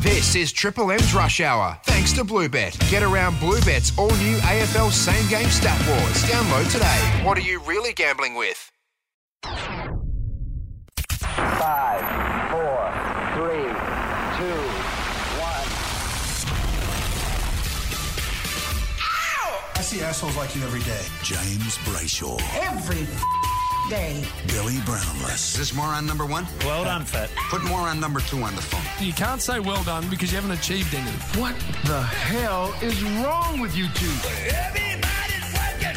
This is Triple M's Rush Hour, thanks to Bluebet. Get around Bluebet's all-new AFL Same Game Stat Wars. Download today. What are you really gambling with? 5, 4, 3, 2, 1. I see assholes like you every day. James Brayshaw. Every day. Billy Brownless. Is this moron number one? Well done, Fat. Put moron number 2 on the phone. You can't say well done because you haven't achieved anything. What the hell is wrong with you two? Everybody's working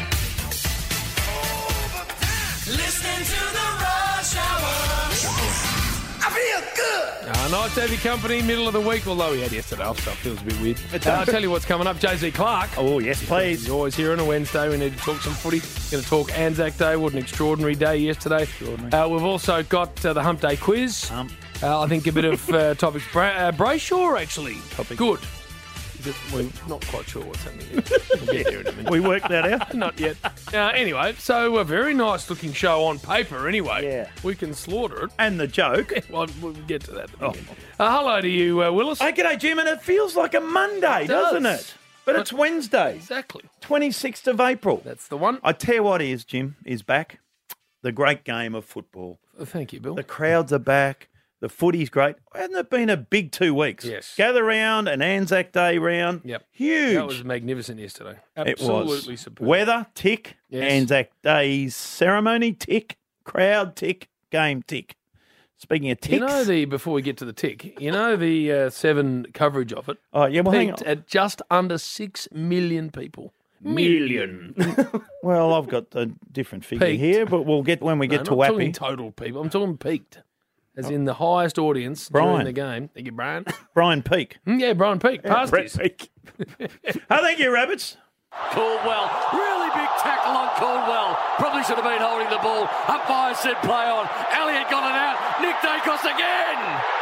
overtime. Listening to the Rush Hour. I feel good. Nice to have your company, middle of the week, although we had yesterday off, so it feels a bit weird. I'll tell you what's coming up. Jay-Z Clark. Oh, yes, please. You're always here on a Wednesday. We need to talk some footy. Going to talk Anzac Day. What an extraordinary day yesterday. We've also got the Hump Day quiz. I think a bit of topics. Brayshaw, actually. Good. We're not quite sure what's happening there. We'll get there in a minute. We worked that out? Not yet. Anyway, so a very nice looking show on paper anyway. Yeah. We can slaughter it. And the joke. Well, we'll get to that. Hello to you, Willis. Hey, g'day, Jim, and it feels like a Monday, doesn't it? But it's Wednesday. Exactly. 26th of April. That's the one. I tell you what is, Jim, is back. The great game of football. Thank you, Bill. The crowds are back. The footy's great. Hasn't it been a big 2 weeks? Yes. Gather round, an Anzac Day round. Yep. Huge. That was magnificent yesterday. It Absolutely was. superb. Weather, tick. Yes. Anzac Day's ceremony, tick. Crowd, tick. Game, tick. Speaking of ticks. Before we get to the tick, the Seven coverage of it. Oh, yeah, well, hang peaked on. at just under 6 million people. Million. Well, I've got a different figure Peaked. here, but we'll get when we get to I'm not talking Wappy. total people. I'm talking peaked. As in the highest audience Brian. during the game. Thank you, Brian. Brian Peake. Yeah, Brian Peake. Brett Peake. Thank you, Rabbits. Caldwell, really big tackle on Caldwell. Probably should have been holding the ball. Umpire said play on. Elliott got it out. Nick Dacos again.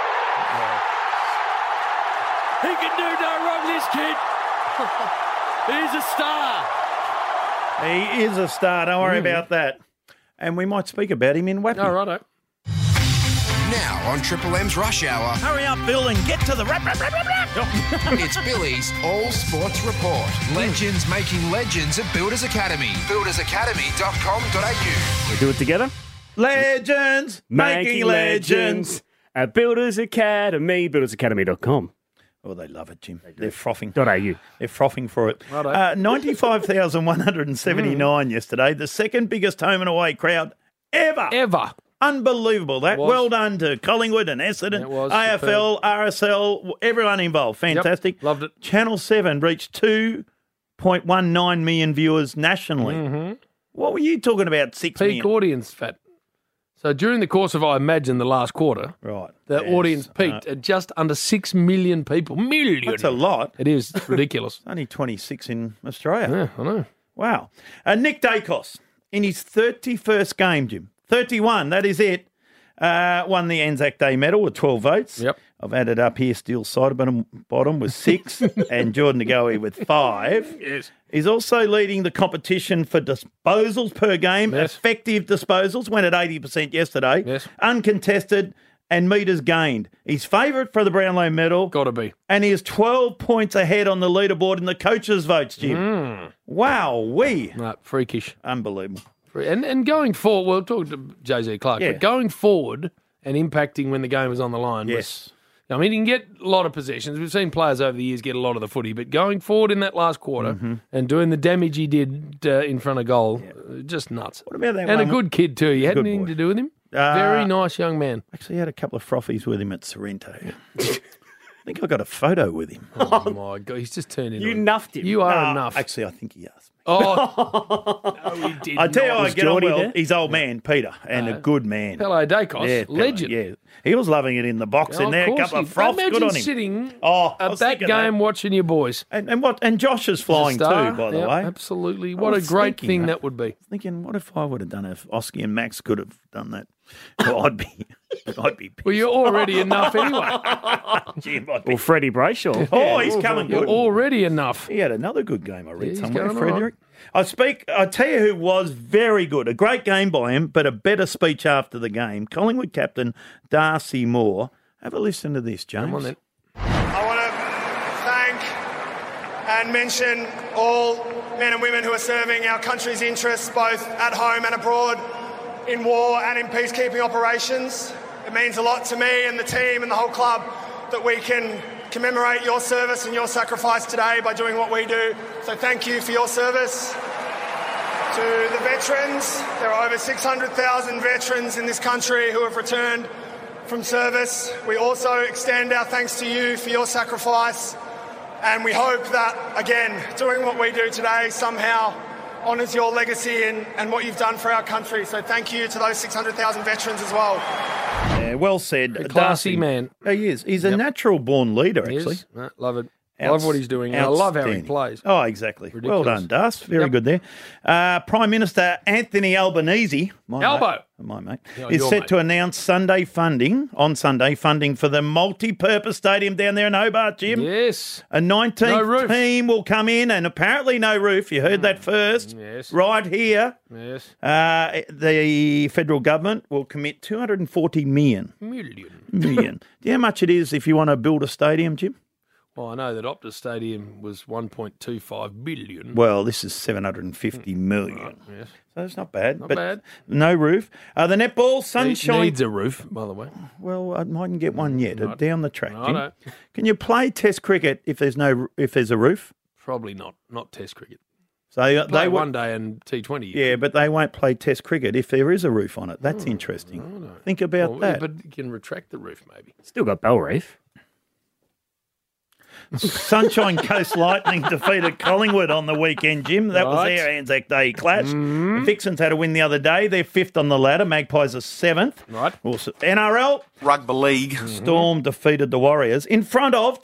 He can do no wrong, this kid. He's a star. He is a star. Don't worry about that. And we might speak about him in Wappy. Oh, righto. Now on Triple M's Rush Hour, Hurry up, Bill, and get to the rap. it's Billy's All Sports Report. Legends making legends at Builders Academy. buildersacademy.com.au. We do it together. Legends making legends. At Builders Academy, buildersacademy.com. Oh, they love it, Jim. They're frothing. .au. They're frothing for it. 95,179 yesterday. The second biggest home and away crowd ever. Unbelievable. That. Well done to Collingwood and Essendon, It was AFL, RSL, everyone involved. Fantastic. Yep, loved it. Channel 7 reached 2.19 million viewers nationally. Mm-hmm. What were you talking about, 6 Peak million? audience, Fat. So during the course of, I imagine, the last quarter, Right. the Yes. audience peaked at just under 6 million people. Million. That's a lot. It is. It's ridiculous. Only 26 in Australia. Yeah, I know. Wow. Nick Dacos, in his 31st game, Jim, 31, that is it, won the Anzac Day medal with 12 votes. Yep. I've added up here, Steele Sidebottom with 6 and Jordan Ngoe with 5. Yes. He's also leading the competition for disposals per game. Yes. Effective disposals went at 80% yesterday. Yes. Uncontested and metres gained. He's favourite for the Brownlow medal. Got to be. And he is 12 points ahead on the leaderboard in the coaches' votes, Jim. Wow-wee. Right, freakish. Unbelievable. And going forward, we'll talk to Jay-Z Clark, Yeah. but going forward and impacting when the game was on the line. Yes. I mean, he can get a lot of possessions. We've seen players over the years get a lot of the footy, but going forward in that last quarter and doing the damage he did in front of goal, just nuts. What about that And one? a good kid too. You had Good anything boy. to do with him? Very nice young man. Actually, had a couple of frothies with him at Sorrento. I think I got a photo with him. Oh, my God. He's just turned into You it. nuffed him. You are No, enough. Actually, I think he asked me. Oh, no, he did I tell you, not. I Was get on Geordie well. there? He's old man, Peter, and a good man. Pele Dacos, Yeah, Pele, legend. Yeah, he was loving it in the box Oh, in there. A course couple of he- froths. Imagine Good on him. sitting Oh, I at was that thinking game watching your boys. And Josh is flying too, Star. by the Yep, way. Absolutely. I What a was great thinking thing that. that would be. Thinking, what if I would have done it? If Oski and Max could have done that, well, I'd be pissed. Well, you're already enough anyway. Jim, I'd be- Or Freddie Brayshaw. Oh, he's coming You're good. already enough. He had another good game, I read he's somewhere, going all Frederick. I tell you who was very good. A great game by him, but a better speech after the game. Collingwood captain Darcy Moore. Have a listen to this, James. Come on then. I and mention all men and women who are serving our country's interests both at home and abroad in war and in peacekeeping operations. It means a lot to me and the team and the whole club that we can commemorate your service and your sacrifice today by doing what we do. So thank you for your service. To the veterans, there are over 600,000 veterans in this country who have returned from service. We also extend our thanks to you for your sacrifice, and we hope that, again, doing what we do today somehow honours your legacy and what you've done for our country. So thank you to those 600,000 veterans as well. Yeah, well said. A classy man. He is. He's a natural-born leader, He actually. is. No, love it. I love what he's doing. And I love how he plays. Oh, exactly. Ridiculous. Well done, Dust. Very good there. Prime Minister Anthony Albanese, my mate, is set to announce Sunday funding for the multi-purpose stadium down there in Hobart, Jim. Yes. A 19th team will come in, and apparently no roof. You heard that first. Yes. Right here. Yes. The federal government will commit $240 million. Million. Do you know how much it is if you want to build a stadium, Jim? Well, I know that Optus Stadium was $1.25 billion. Well, this is $750 million. Right, yes. So it's not bad. Not but bad. No roof. The netball, sunshine. Needs a roof, by the way. Well, I mightn't get one yet. Right. Down the track. I Jim. know. Can you play Test cricket if there's a roof? Probably not. Not Test cricket. So Play one day and T20. Yeah, but they won't play Test cricket if there is a roof on it. That's interesting. Think about that. But you can retract the roof, maybe. Still got Bell Reef. Sunshine Coast Lightning defeated Collingwood on the weekend, Jim. That was their Anzac Day clash. The Vixens had a win the other day. They're fifth on the ladder. Magpies are seventh. Right. Also, NRL. Rugby League. Storm defeated the Warriors in front of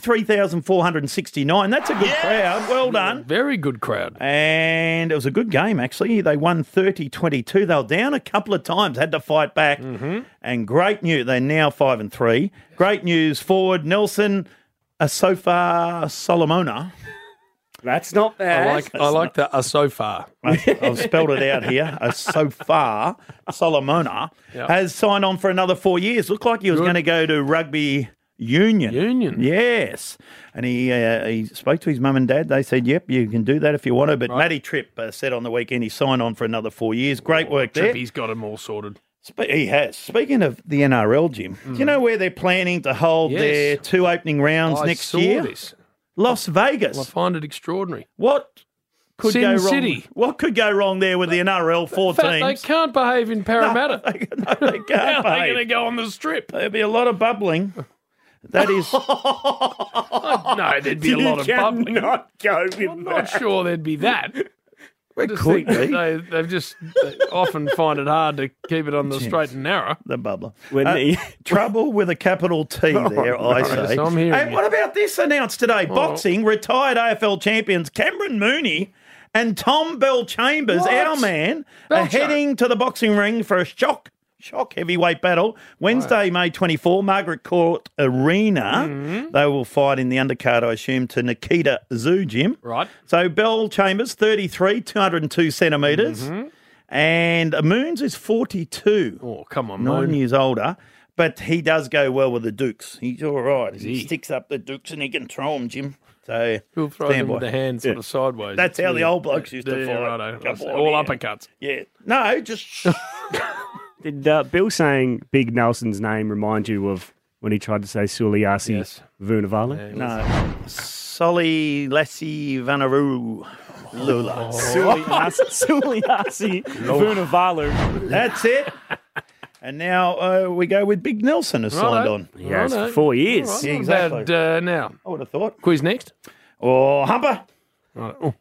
23,469. That's a good crowd. Well done. Very good crowd. And it was a good game, actually. They won 30-22. They were down a couple of times, had to fight back. And great news. They're now 5-3. Great news forward Nelson Asofa Solomona. That's not bad. I like the so far. I've spelled it out here. Asofa Solomona has signed on for another 4 years. Looked like he was going to go to rugby union. Yes. And he spoke to his mum and dad. They said, yep, you can do that if you want to. But Matty Tripp said on the weekend he signed on for another 4 years. Great work there. He's got them all sorted. He has. Speaking of the NRL, Jim, do you know where they're planning to hold their two opening rounds next year? This. Las Vegas. I find it extraordinary. What could Sin go wrong? City. What could go wrong there with the NRL teams? They can't behave in Parramatta. No, they can't How are they behave. going to go on the strip? There'll be a lot of bubbling. That is... No, there'd be a lot of bubbling. Not go with I'm not sure there'd be that. I just could think be. they often find it hard to keep it on the straight and narrow. The bubbler. When trouble with a capital T there, I say. Yes, I'm hearing Hey, you. what about this announced today? Boxing, retired AFL champions Cameron Mooney and Tom Bell Chambers, our man, are heading to the boxing ring for a shock heavyweight battle. Wednesday, May 24, Margaret Court Arena. They will fight in the undercard, I assume, to Nikita Tszyu, Jim. Right. So Bell Chambers, 33, 202 centimetres. And Moons is 42. Oh, come on, 9 Moon. years older. But he does go well with the Dukes. He's all right. he? He sticks up the Dukes and he can throw them, Jim. So He'll throw stand them by. with the hands sort of sideways. That's how the old blokes used to Yeah, fight. righto. Come on, All yeah. uppercuts. Yeah. No, just... Did Bill saying Big Nelson's name remind you of when he tried to say Suliasi Vunivalu? No. Soli Lassi Vanaru Lula. Suliasi Vunivalu. That's it. And now we go with Big Nelson has signed on. He has for 4 years. All right, Yeah, not exactly. bad, now. I would have thought. Quiz next. Or Humper. Right. Oh,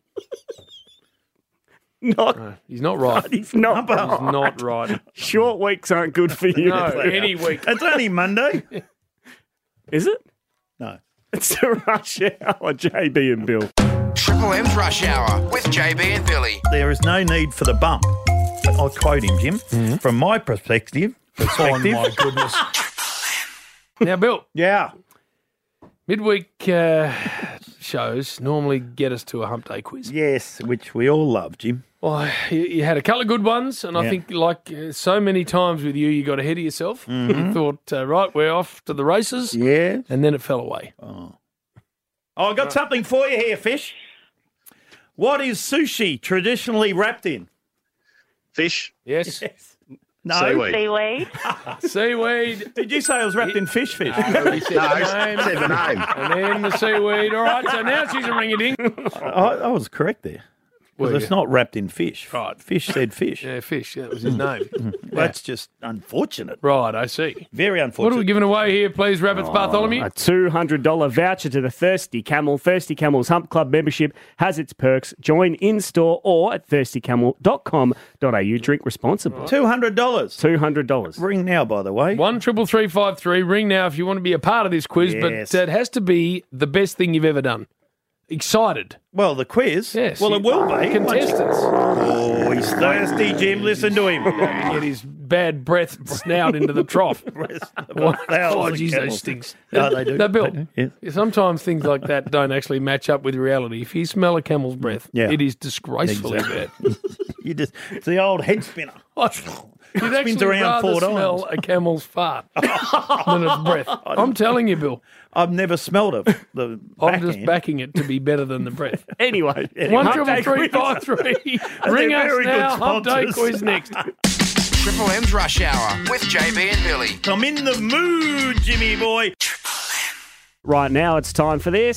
Not, he's not right. he's not. He's not right. Short weeks aren't good for you. No, any week. It's only Monday. Is it? No. It's the Rush Hour, JB and Bill. Triple M's Rush Hour with JB and Billy. There is no need for the bump. But I'll quote him, Jim. From my perspective. Oh, my goodness. Now, Bill, Yeah. midweek shows normally get us to a hump day quiz. Yes, which we all love, Jim. Well, you had a couple of good ones, and I Yeah. think, like so many times with you, you got ahead of yourself. You thought, right, we're off to the races, Yeah. and then it fell away. Oh, I got something for you here, Fish. What is sushi traditionally wrapped in? Fish. Yes. No. Seaweed. Seaweed. Did you say it was wrapped in fish? He said the name. Said the name. And then the seaweed. All right, so now she's a ring-a-ding. I was correct there. Because it's not wrapped in fish. Right. Fish said fish. Yeah, Fish. That was his name. That's just unfortunate. Right, I see. Very unfortunate. What are we giving away here, please, Rabbits Bartholomew? A $200 voucher to the Thirsty Camel. Thirsty Camel's Hump Club membership has its perks. Join in-store or at thirstycamel.com.au. Drink responsibly. $200. $200. Ring now, by the way. 133353. Ring now if you want to be a part of this quiz, Yes. but it has to be the best thing you've ever done. Excited. Well, the quiz? Yes. Well, it will be. Contestants. Oh, he's thirsty, Jim. Listen to him. Get his bad breath snout into the trough. Oh, geez, those stinks. No, they do. Now, Bill, They do, yes. sometimes things like that don't actually match up with reality. If you smell a camel's breath, it is disgracefully bad. It's the old head spinner. You'd actually Spins around rather 4 times. smell a camel's fart than its breath. I'm telling you, Bill. I've never smelled it. The I'm just backing it to be better than the breath. Anyway. 133353. Ring us very good now. Hump Day sponsors. quiz next. Triple M's Rush Hour with JB and Billy. I'm in the mood, Jimmy boy. Right now, it's time for this.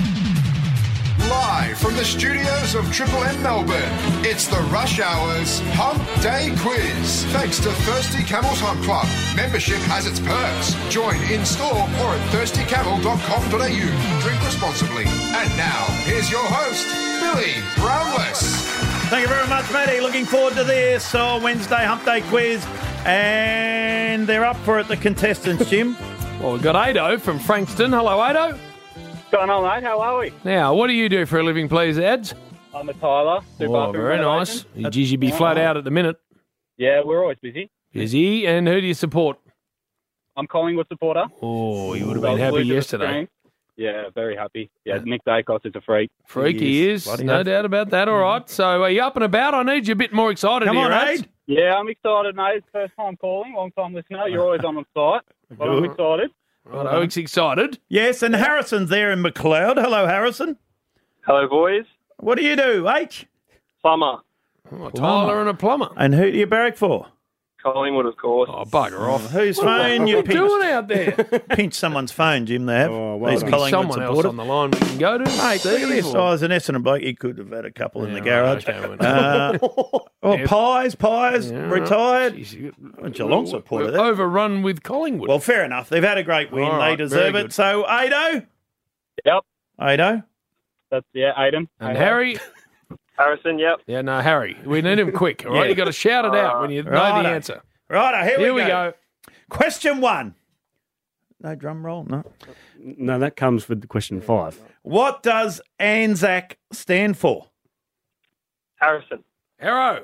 Live from the studios of Triple M Melbourne, it's the Rush Hour's Hump Day Quiz. Thanks to Thirsty Camels Hump Club. Membership has its perks. Join in-store or at thirstycamel.com.au. Drink responsibly. And now, here's your host, Billy Brownless. Thank you very much, Matty. Looking forward to this Wednesday Hump Day Quiz. And they're up for it, the contestants, Jim. Well, we've got Ado from Frankston. Hello, Ado. What's going on, mate? How are we? Now, what do you do for a living, please, Ads? I'm a tiler. Oh, very nice. You usually be flat out at the minute. Yeah, we're always busy. Busy. And who do you support? I'm Collingwood supporter. Oh, you would have been happy yesterday. Yeah, very happy. Yeah, Nick Dacos is a freak. Freak he is. No doubt about that. All right. So are you up and about? I need you a bit more excited Come here, on, Ads. Aid. Yeah, I'm excited, mate. First time calling, long time listener. You're always on site. But I'm excited. Right, Oak's excited. Yes, and Harrison's there in McLeod. Hello, Harrison. Hello, boys. What do you do, H? Plumber. Oh, a tiler and a plumber. And who do you barrack for? Collingwood, of course. Oh, bugger off. Whose phone you What are you pinched? doing out there? Pinch someone's phone, Jim, they have. Oh, well These done. Collingwood Someone else supporters. on the line we can go to. Mate, look at this. Oh, as an Essendon bloke, he could have had a couple in the garage. Okay, Pies, Yeah, retired. Jeez, Geelong supporter we're there. overrun with Collingwood. Well, fair enough. They've had a great win. All right, They deserve very it. good. So, Ado? Yep. Ado? That's, Aiden. and Harry? Harrison, yep. Yeah, no, Harry. We need him quick, all right? Yeah. You got to shout it out when you know Righto. the answer. Right, Here we go. Question 1. No drum roll? No. No, that comes with question 5. What does ANZAC stand for? Harrison. Harrow.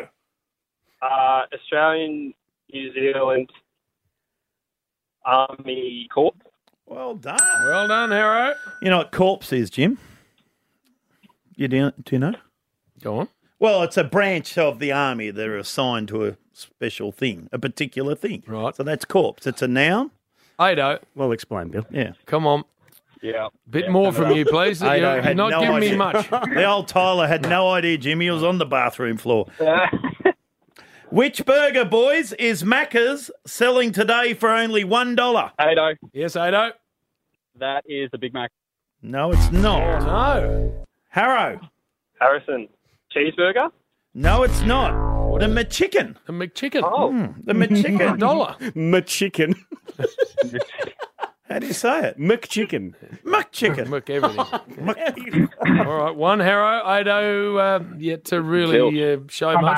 Australian New Zealand Army Corps. Well done. Well done, Harrow. You know what corpse is, Jim? Do you know? Go on. Well, it's a branch of the army that are assigned to a special thing, a particular thing. Right. So that's corpse. It's a noun. Ado, Well explained, Bill. Yeah. come on. Yeah. Bit more from you, please. Ado You're had not no giving me idea. much. The old Tyler had no idea, Jimmy. He was on the bathroom floor. Which burger, boys, is Macca's selling today for only $1? Ado. Yes, Ado. That is the Big Mac. No, it's not. No. Harrow. Harrison. Cheeseburger? No, it's not. The McChicken. The McChicken. Oh. The McChicken. $1. McChicken. How do you say it? McChicken. McChicken. Muck everything. All right, one Harrow. Ado yet to really show much.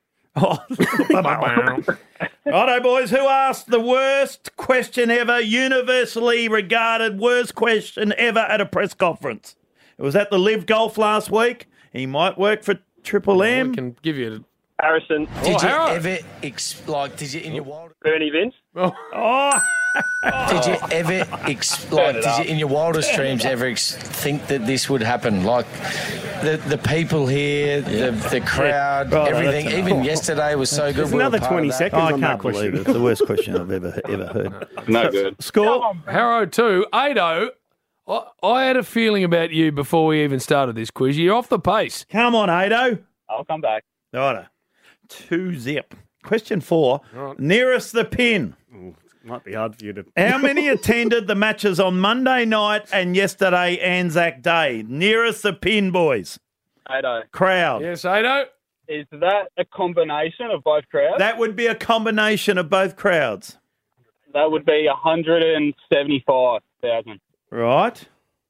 Righto, boys. Who asked the worst question ever, universally regarded worst question ever at a press conference? It was at the Live Golf last week. He might work for Triple M. We can give you Harrison. Did you ever, did you in your wild... Bernie Vince. Oh. Did you ever, did you in your wildest dreams ever think that this would happen? Like the people here, the crowd, Right, everything. that's Even enough. yesterday was so good. There's we were another part 20 of that. seconds I on that can't believe question. it. It's the worst question I've ever heard. No good. Score? Harrow 2, Ado I had a feeling about you before we even started this quiz. You're off the pace. Come on, Ado. I'll come back. Righto. 2-zip. Question 4. Right. Nearest the pin. Might be hard for you to... How many attended the matches on Monday night and yesterday Anzac Day? Nearest the pin, boys. Ado. Crowd. Yes, Ado. Is that a combination of both crowds? That would be a combination of both crowds. That would be 175,000. Right.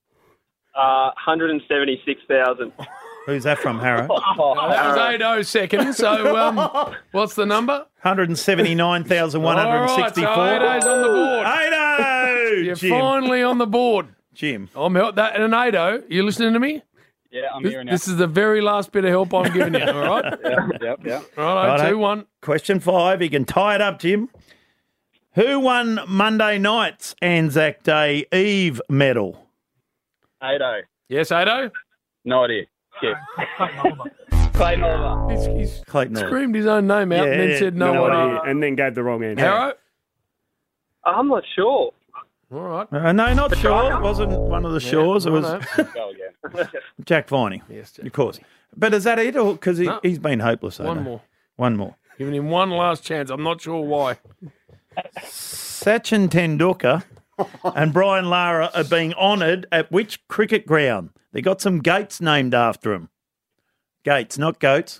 176,000. Who's that from, Harrow? That was Ado second. So what's the number? 179,164. All right, so Ado's on the board. Ado! You're Jim. finally on the board. Jim. I'm that and Ado. You listening to me? Yeah, I'm hearing you. This is the very last bit of help I'm giving you. All right. Yep. Right, Righto. 2-1. Question 5. You can tie it up, Jim. Who won Monday night's Anzac Day Eve medal? Ado. Yes, Ado. No idea. Skip. Clayton Oliver. He's Clayton Oliver. screamed his own name out and then said no idea. And then gave the wrong answer. Harrow. I'm not sure. All right. No, not sure. It wasn't one of the Shores. It was Go again. Jack Viney. Yes, Jack. Of course. But is that it? Because No. he's been hopeless. One Ado. more. One more. Giving him one last chance. I'm not sure why. Sachin Tendulkar and Brian Lara are being honoured at which cricket ground? They got some gates named after them. Gates, not goats.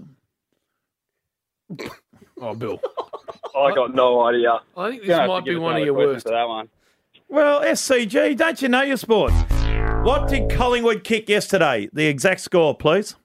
Oh, Bill. I got no idea. I think this might be one of your worst. That one. Well, SCG, don't you know your sport? What did Collingwood kick yesterday? The exact score, please.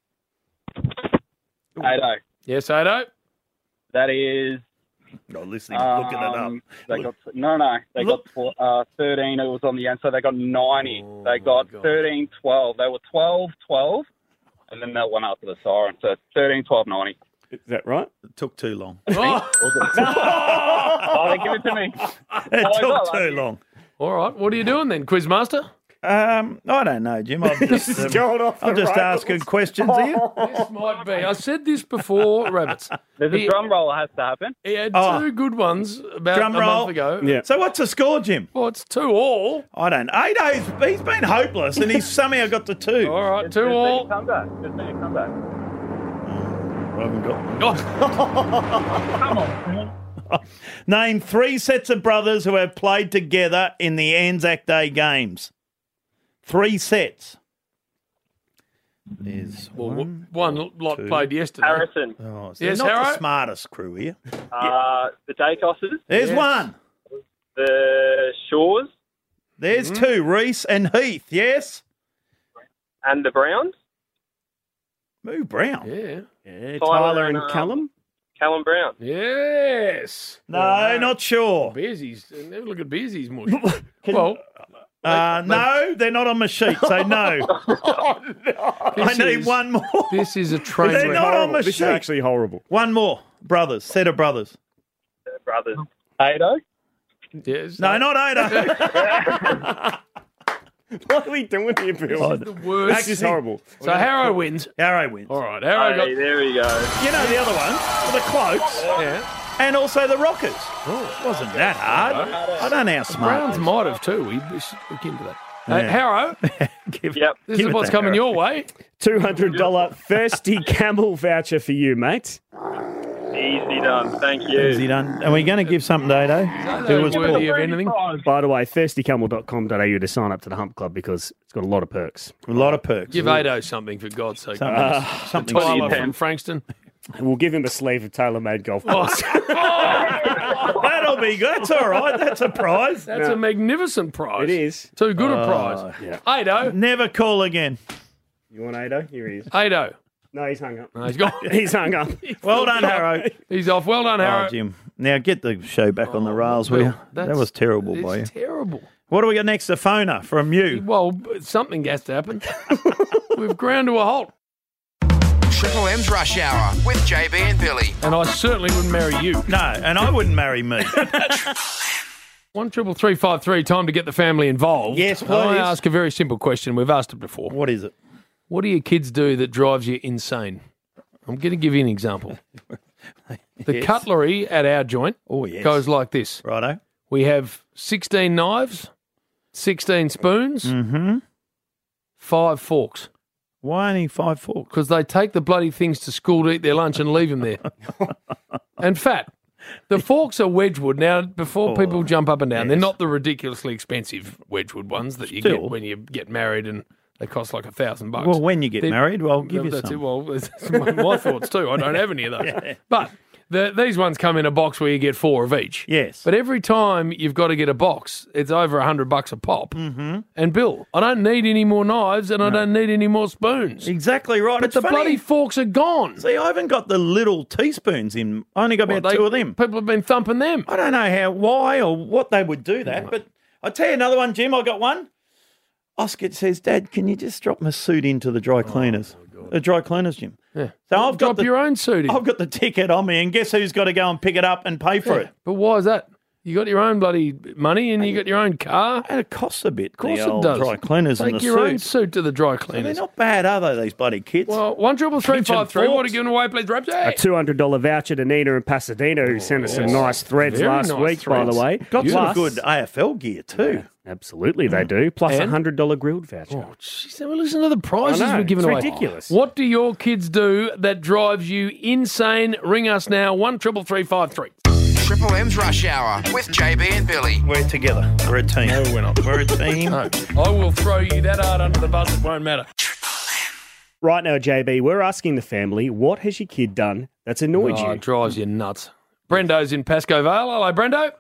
Ado. Yes, Ado. That is. Not listening, looking it up. They got They got 13. It was on the end, so they got 90. They got 13, 12. They were 12, 12, and then that one after the siren. So 13, 12, 90. Is that right? It took too long. Oh, they give it to me. It took too long. All right. What are you doing then, Quizmaster? I don't know, Jim. I'm just, going off I'm the just rails. asking questions here. This might be. I said this before, Rabbits. There's a drum roll that has to happen. He had Oh. two good ones about Drum a roll. month ago. Yeah. So what's the score, Jim? Well, it's 2-all. I don't know. He's been hopeless and he's somehow got to 2. All right, 2-all. Comeback. Just been a comeback. I haven't got... Come on. Name 3 sets of brothers who have played together in the Anzac Day games. 3 sets. There's one lot two. played yesterday. Harrison. Oh, so Yes, they're not Harrow? the smartest crew here. The Dacosses. There's Yes. one. The Shores. There's 2. Reese and Heath, yes? And the Browns. Moo Brown. Yeah. Yeah, Tyler Tyler and and, Callum. Callum Brown. Yes. No, not sure. Bearsies. Never look at Bearsies much. Well, No, they're not on my sheet, so no. I need one more. This is a train They're wreck. not on my This is sheet. actually horrible. One more. Brothers. Set of brothers. Brothers. Ado. Yes. No, not Ada. What are we doing here, Bill? The worst. This is horrible. So Harrow wins. Harrow wins. All right, Harrow got. Hey, there we go. You know the other one? The Cloaks. Yeah. And also the Rockers. Oh, wasn't that hard. I don't know how smart. Browns might have too. We should look into that. Yeah. Harrow, Yep. this is it what's to coming Harrow. your way. $200 Thirsty Camel voucher for you, mate. Easy done. Thank you. Easy done. Are we going to give something to Ado? Who was worthy poor? of anything? By the way, thirstykamel.com.au to sign up to the Hump Club because it's got a lot of perks. A lot of perks. Give Ado something for God's sake. Something. Tyler from Frankston. We'll give him a sleeve of tailor-made golf balls. That'll be good. That's all right. That's a prize. That's a magnificent prize. It is. Too good a prize. Yeah. Ado. Never call again. You want Ado? Here he is. Ado. No, he's hung up. No, he's gone. He's hung up. Well done, Harrow. He's off. Well done, Harrow. Oh, Jim. Now get the show back on the rails, will you? That was terrible by you. It's terrible. What do we got next? A phoner from you. Well, something has to happen. We've ground to a halt. Triple M's Rush Hour with JB and Billy. And I certainly wouldn't marry you. No, and I wouldn't marry me. 13353. Time to get the family involved. Yes, I please. ask a very simple question. We've asked it before. What is it? What do your kids do that drives you insane? I'm going to give you an example. The Yes. cutlery at our joint Oh, yes. goes like this. Righto. We have 16 knives, 16 spoons, 5 forks. Why only 5 forks? Because they take the bloody things to school to eat their lunch and leave them there. And fat. The forks are Wedgwood. Now, before people jump up and down, they're not the ridiculously expensive Wedgwood ones that you get when you get married and they cost like $1,000. Well, when you get married, well, I'll give you that's some. It. Well, it's my thoughts too. I don't have any of those. But these ones come in a box where you get 4 of each. Yes. But every time you've got to get a box, it's over $100 a pop. Mm-hmm. And Bill, I don't need any more knives and I don't need any more spoons. Exactly right. But It's the funny. bloody forks are gone. See, I haven't got the little teaspoons in. I only got about 2 of them. People have been thumping them. I don't know why or what they would do that, but I'll tell you another one, Jim. I got one. Oscar says, Dad, can you just drop my suit into the dry cleaners? The dry cleaners, Jim. Yeah. So I've got your own suit in. I've got the ticket on me, and guess who's got to go and pick it up and pay for it? But why is that? You got your own bloody money and you got your own car. And it costs a bit. Of course the it old does. Dry cleaners Take and the your own suits. suit to the dry So cleaners. they're not bad, are they, these bloody kids? Well, 133353. What are you giving away, please, Ramsey? A $200 voucher to Nina in Pasadena, who sent us some nice threads Very last nice week, by the way. Got some Plus- good AFL gear too. Absolutely, they do. Plus a And? $100 grilled voucher. Oh, jeez, well, listen to the prizes I know, we're giving it's away. ridiculous. What do your kids do that drives you insane? Ring us now, 133353. Triple M's Rush Hour with JB and Billy. We're together. We're a team. No, we're not. We're a team. No, I will throw you that hard under the bus, it won't matter. Right now, JB, we're asking the family, what has your kid done that's annoyed Oh, you? it drives you nuts. Brendo's in Pasco Vale. Hello, Brendo.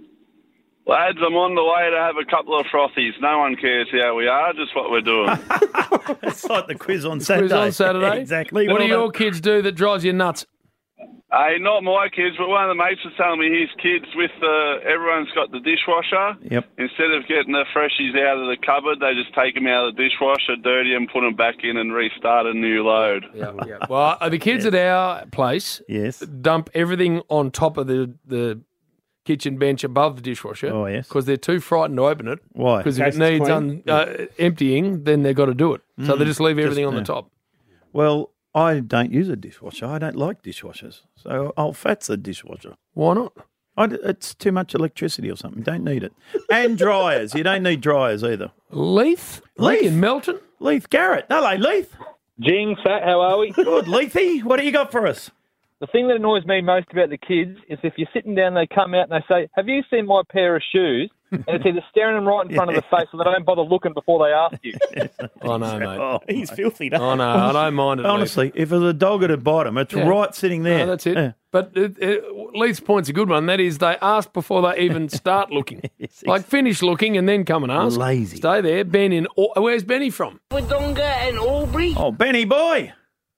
Lads, I'm on the way to have a couple of frothies. No one cares how we are, just what we're doing. It's like the quiz on Saturday. Quiz on Saturday. Exactly. What Well do your done. kids do that drives you nuts? Hey, not my kids, but one of the mates was telling me his kids with everyone's got the dishwasher. Yep. Instead of getting the freshies out of the cupboard, they just take them out of the dishwasher, dirty them, put them back in and restart a new load. Well, the kids at our place dump everything on top of the kitchen bench above the dishwasher. Oh, yes. Because they're too frightened to open it. Why? Because if Case it needs clean? emptying, then they've got to do it. So they just leave Just, everything on the yeah. top. Well, I don't use a dishwasher. I don't like dishwashers. So I'll fats the dishwasher. Why not? It's too much electricity or something. Don't need it. And dryers. You don't need dryers either. Leith in Melton? Leith Garrett. Hello, Leith. Jing, Fat, how are we? Good, Leithy. What do you got for us? The thing that annoys me most about the kids is if you're sitting down, they come out and they say, "Have you seen my pair of shoes?" And it's either staring them right in front of the face or they don't bother looking before they ask you. I know, mate. Oh, he's filthy, doesn't I know. I don't mind it. Honestly, if there's a dog at the bottom, it's Yeah. right sitting there. No, that's it. Yeah. But Leith's point's a good one. That is, they ask before they even start looking. Like, finish looking and then come and ask. Lazy. Stay there. Ben in... Where's Benny from? Wodonga and Albury. Oh, Benny boy.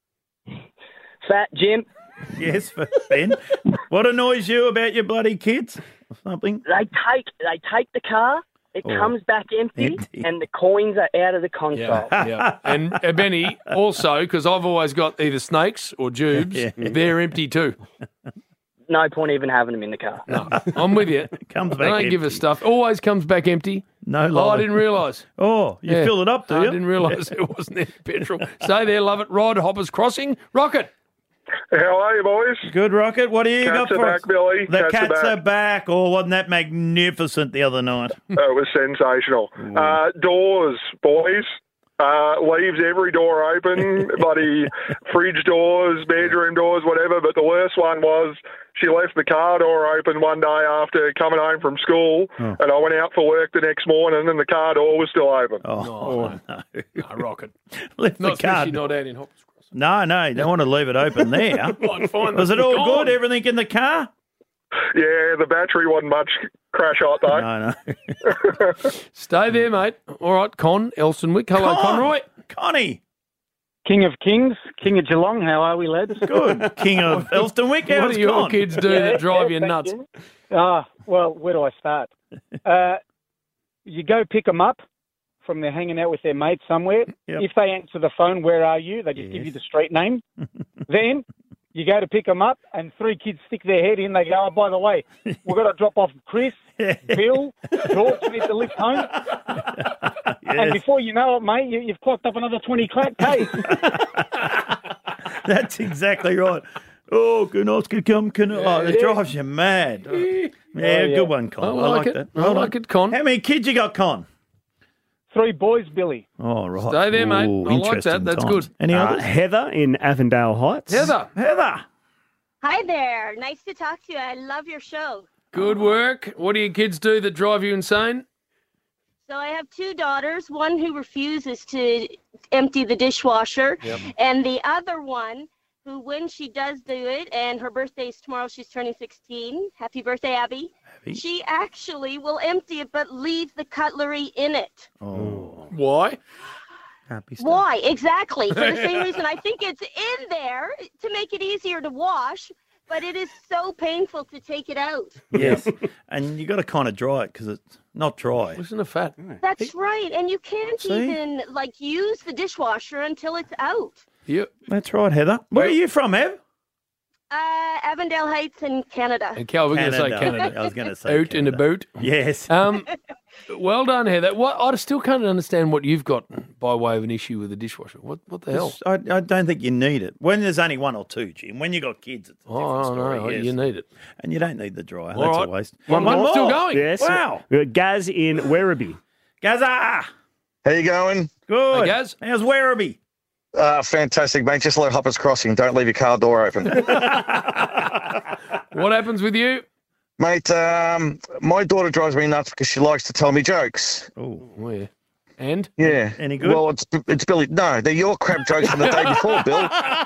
Fat, Jim. Yes, Ben. What annoys you about your bloody kids? Or something? They take the car. It comes back empty, and the coins are out of the console. Yeah. And Benny, also, because I've always got either snakes or jubes, they're empty too. No point even having them in the car. No, I'm with you. Comes They don't give us stuff. Always comes back empty. No Oh, lie. I didn't realise. Oh, you fill it up, do you? I didn't realise there wasn't any petrol. Stay there, love it. Ride Hoppers Crossing. Rocket. How are you, boys? Good, Rocket. What do you got Cats for are us? back, Billy. The Cats are cats back. are back. Oh, wasn't that magnificent the other night? It was sensational. Doors, boys. Leaves every door open, bloody fridge doors, bedroom doors, whatever. But the worst one was she left the car door open one day after coming home from school, and I went out for work the next morning, and the car door was still open. Oh, no. Rocket. Left Not the car. especially not out in Hoppers. No, you don't want to leave it open there. Might find Was them it all gone. good? Everything in the car? Yeah, the battery wasn't much crash hot, though. No. Stay there, mate. All right, Con, Elstonwick. Hello, Conroy. Connie. King of Kings, King of Geelong, how are we, lads? Good. King of Elstonwick. What How's do your Con? kids do that drive you thank nuts? you. Well, where do I start? You go pick them up from they're hanging out with their mates somewhere. Yep. If they answer the phone, where are you? They just give you the street name. Then you go to pick them up, and three kids stick their head in. They go, "Oh, by the way, we've got to drop off Chris, Bill, George need to lift home." And before you know it, mate, you've clocked up another 20 Ks. That's exactly right. Oh, can Oscar come? Oh, it drives you mad. Yeah, good one, Con. I like it. that. I like it, Con. How many kids you got, Con? 3 boys, Billy. Oh, right. Stay there, mate. Ooh, I like interesting that. That's times. good. Any others? Heather in Avondale Heights. Heather. Hi there. Nice to talk to you. I love your show. Good work. What do your kids do that drive you insane? So I have 2 daughters, one who refuses to empty the dishwasher, and the other one who, when she does do it, and her birthday's tomorrow, she's turning 16. Happy birthday, Abby. She actually will empty it but leave the cutlery in it. Oh. Why? Happy stuff. Why? Exactly. For the same reason. I think it's in there to make it easier to wash, but it is so painful to take it out. Yes. And you got to kind of dry it because it's not dry. Isn't it fat? That's right. And you can't See? even, use the dishwasher until it's out. Yep. That's right, Heather. Where are you from, Ev? Avondale Heights in Canada. And Cal, we're going to say Canada. I was going to say Out and about. Yes. Well done, Heather. I still can't understand what you've got by way of an issue with the dishwasher. What the hell? I don't think you need it. When there's only 1 or 2, Jim. When you got kids, it's a different story. No, yes. you need it. And you don't need the dryer. All That's right. a waste. One more. Still going. Yes. Wow. We've got Gaz in Werribee. Gaza! How you going? Good. Hey, Gaz. How's Werribee? Fantastic, mate. Just like Hoppers Crossing. Don't leave your car door open. What happens with you? Mate, my daughter drives me nuts because she likes to tell me jokes. Oh, yeah. And? Yeah. Any good? Well, it's Billy. No, they're your crap jokes from the day before, Bill.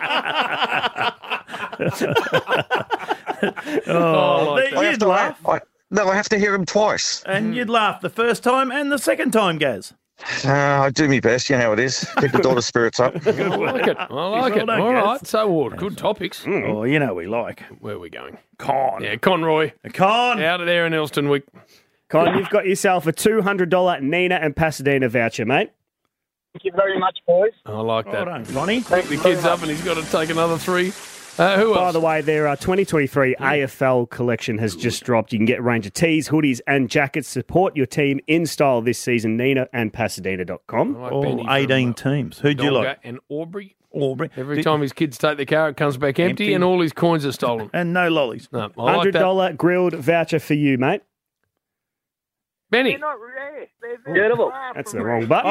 You'd laugh. I have to hear him twice. And you'd laugh the first time and the second time, Gaz. I do my best. You know how it is. Keep the daughter's spirits up. I like it. I like it. done, All Gaz. right. So, good topics. Oh, you know we like. Where are we going? Con. Yeah, Conroy. Con. Out of there in Elstonwick. Con, you've got yourself a $200 Nina and Pasadena voucher, mate. Thank you very much, boys. I like that. Well done, Ronnie. Thank The you very kid's up much. and he's got to take another 3. Who By else? the way, their 2023 AFL collection has just dropped. You can get a range of tees, hoodies, and jackets. Support your team in style this season. Nina and Pasadena.com. I like All Benny 18 from, teams. Who'd you Donga like? and Aubrey. Aubrey. Every time his kids take the car, it comes back empty. And all his coins are stolen. And no lollies. No, I like $100 that. grilled voucher for you, mate. Benny. Beautiful. That's the wrong button.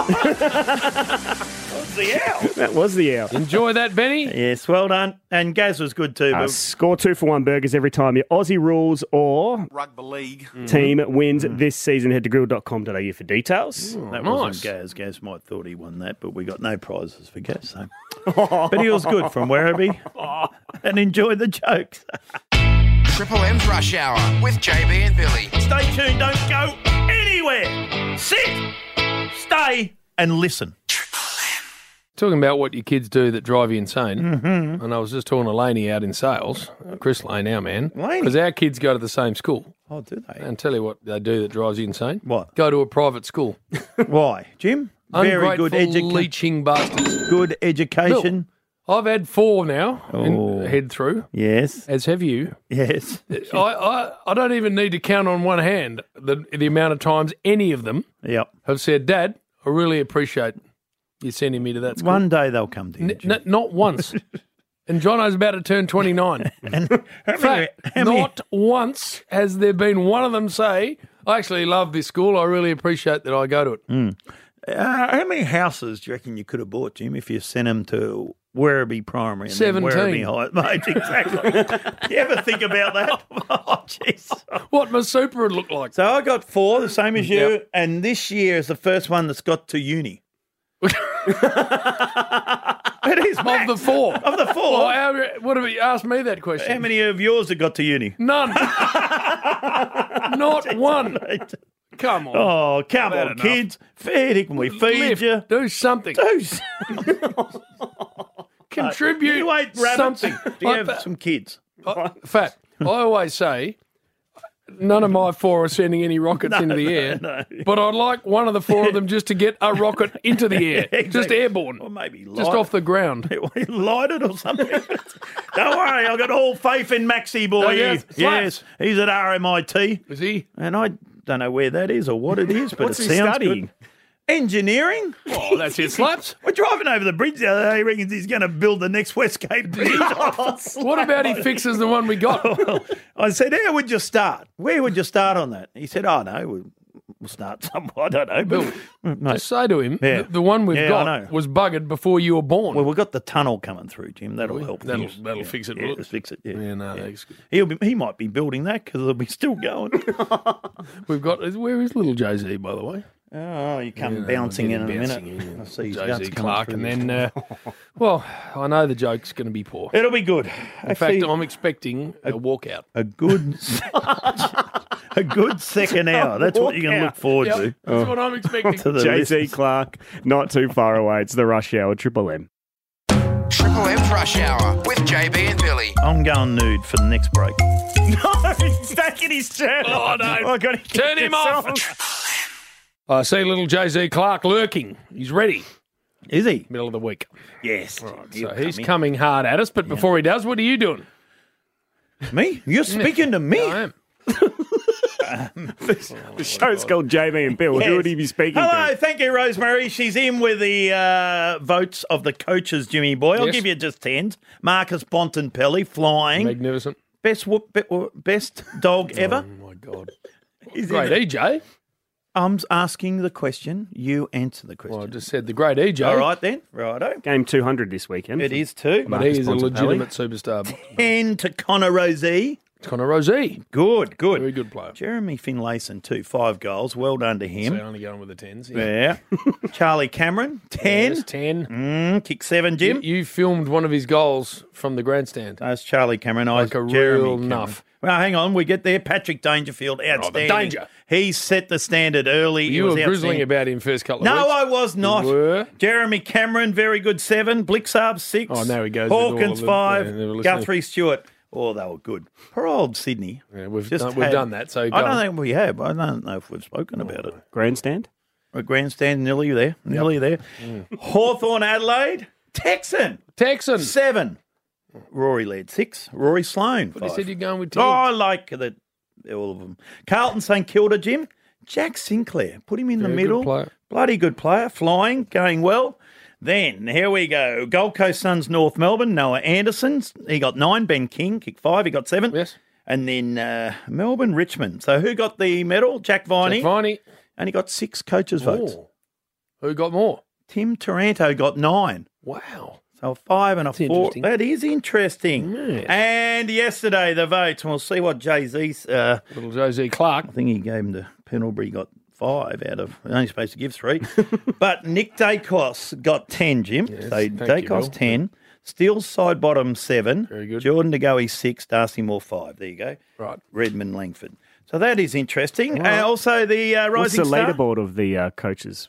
What's the owl? That was the owl. Enjoy that, Benny. Yes, well done. And Gaz was good too. But Score 2-for-1 burgers every time your Aussie Rules or Rugby league. team wins this season. Head to grill.com.au for details. that nice. wasn't Gaz. Gaz might have thought he won that, but we got no prizes for Gaz. So. But he was good from Werribee and enjoyed the jokes. Triple M's Rush Hour with JB and Billy. Stay tuned. Don't go anywhere. Sit, stay, and listen. Talking about what your kids do that drive you insane. Mm-hmm. And I was just talking to Laney out in sales, Chris Lane, our man. Laney? Because our kids go to the same school. Oh, do they? And tell you what they do that drives you insane. What? Go to a private school. Why, Jim? Very good Ungrateful leeching bastards. Good education. I've had 4 now Oh. head through, Yes. as have you. Yes. I don't even need to count on one hand the amount of times any of them Yep. have said, Dad, I really appreciate you sending me to that school. One day they'll come to you. Jim. Not once. And Jono's about to turn 29. And In fact, not once has there been one of them say, I actually love this school. I really appreciate that I go to it. How many houses do you reckon you could have bought, Jim, if you sent them to Werribee Primary and 17. then Werribee High? Mate, exactly. Do you ever think about that? Oh, jeez. What my super would look like. So I got 4, the same as you, Yep. and this year is the first one that's got to uni. It is, Of Max. the 4. Of the 4. Well, what have you asked me that question? How many of yours have got to uni? None. Not one. Come on. Oh, come Bad on, enough. kids. Fair dinkum, we feed Lift. you. Do something. Contribute You ate rabbits. something. Do you have some kids? Fat. I always say, none of my 4 are sending any rockets into the air, but I'd like one of the 4 of them just to get a rocket into the air, Exactly. just airborne, Or maybe just off the ground. light it or something. Don't worry, I've got all faith in Maxie boy. Oh, yes. Yes, he's at RMIT. Is he? And I don't know where that is or what it is, but What's it he sounds studying? good. Engineering? Oh, that's it, Slaps. We're driving over the bridge the other day. He reckons he's going to build the next Westgate Bridge. What about he fixes the one we got? I said, how would you start? Where would you start on that? He said, oh, no, we'll start somewhere. I don't know. Bill, Mate. just say to him, Yeah. the one we've Yeah, I got know. was buggered before you were born. Well, we've got the tunnel coming through, Jim. That'll help. That'll things. fix it, Yeah, will it? it'll fix it. Yeah, no, that's good. He might be building that because it'll be still going. We've got. Where is little Jay-Z, by the way? Oh, you come Yeah, no, bouncing in I'll a get minute. him bouncing in. I see his Jay-Z guts coming Clark, through. and then, well, I know the joke's going to be poor. It'll be good. In fact, I'm expecting a walkout. A good, a good second hour. That's what you can look forward Yep, to. That's what I'm expecting. To the Jay-Z listeners. Clark, not too far away. It's the Rush Hour, Triple M. Triple M's Rush Hour with JB and Billy. I'm going nude for the next break. No, he's taking his turn. Oh, no. I got to Turn him off. I see little Jay-Z Clark lurking. He's ready. Is he? Middle of the week. Yes. So he's coming hard at us, but before he does, what are you doing? Me? You're speaking to me? I am. The show's called JB and Bill. Who would he be speaking Hello, to? thank you, Rosemary. She's in with the votes of the coaches, Jimmy Boy. I'll Yes. give you just 10s. Marcus Bontempelli, flying. Magnificent. Best dog ever. Oh, my God. Is Great it- EJ. I'm asking the question. You answer the question. Well, I just said the great EJ. All right, then. Righto. Game 200 this weekend. It is too. But he is a legitimate superstar. 10 to Connor Rosey. Connor Rosey. Good. Very good player. Jeremy Finlayson, too. 5 goals. Well done to So him. only going with the 10s. Yeah. Charlie Cameron, 10. Yes, 10. Kick 7, Jim. You filmed one of his goals from the grandstand. That's Charlie Cameron. Like a Jeremy real Cameron. nuff. Well, hang on. We get there. Patrick Dangerfield, outstanding. danger. He set the standard early. You It was were grizzling outstanding. about him first couple of No, weeks. I was not. You were. Jeremy Cameron, very good 7. Blixarb 6. Oh, now he goes with all Hawkins of them. 5. Yeah, never listening. Guthrie Stewart. Oh, they were good. Poor old Sydney. Yeah, we've Just done that. So go I don't on. think we have. I don't know if we've spoken about it. Grandstand? A grandstand nearly there. Nearly there. Hawthorn Adelaide. Texan. 7. Rory led 6. Rory Sloan. But he 5. said you're going with 10. Oh, I like all of them. Carlton St Kilda, Jim. Jack Sinclair. Put him in Very the good middle. player. Bloody good player. Flying. Going well. Then, here we go. Gold Coast Suns, North Melbourne. Noah Anderson. He got 9. Ben King kicked 5. He got 7. Yes. And then Melbourne, Richmond. So who got the medal? Jack Viney. Jack Viney. And he got 6 coaches' votes. Oh. Who got more? Tim Taranto got 9. Wow. So 5 and a 4. interesting. That is interesting. Yes. And yesterday, the votes. And we'll see what Jay-Z's... Little Jay-Z Clark. I think he gave him to Pendlebury, got 5 out of... Only supposed to give 3. But Nick Dacos got 10, Jim. Yes, So thank you, Dacos Bill. 10. Steele's side bottom 7. Very good. Jordan DeGoey 6. Darcy Moore 5. There you go. Right. Redmond Langford. So that is interesting. Right. Also the What's Rising the Star. leaderboard of the coaches?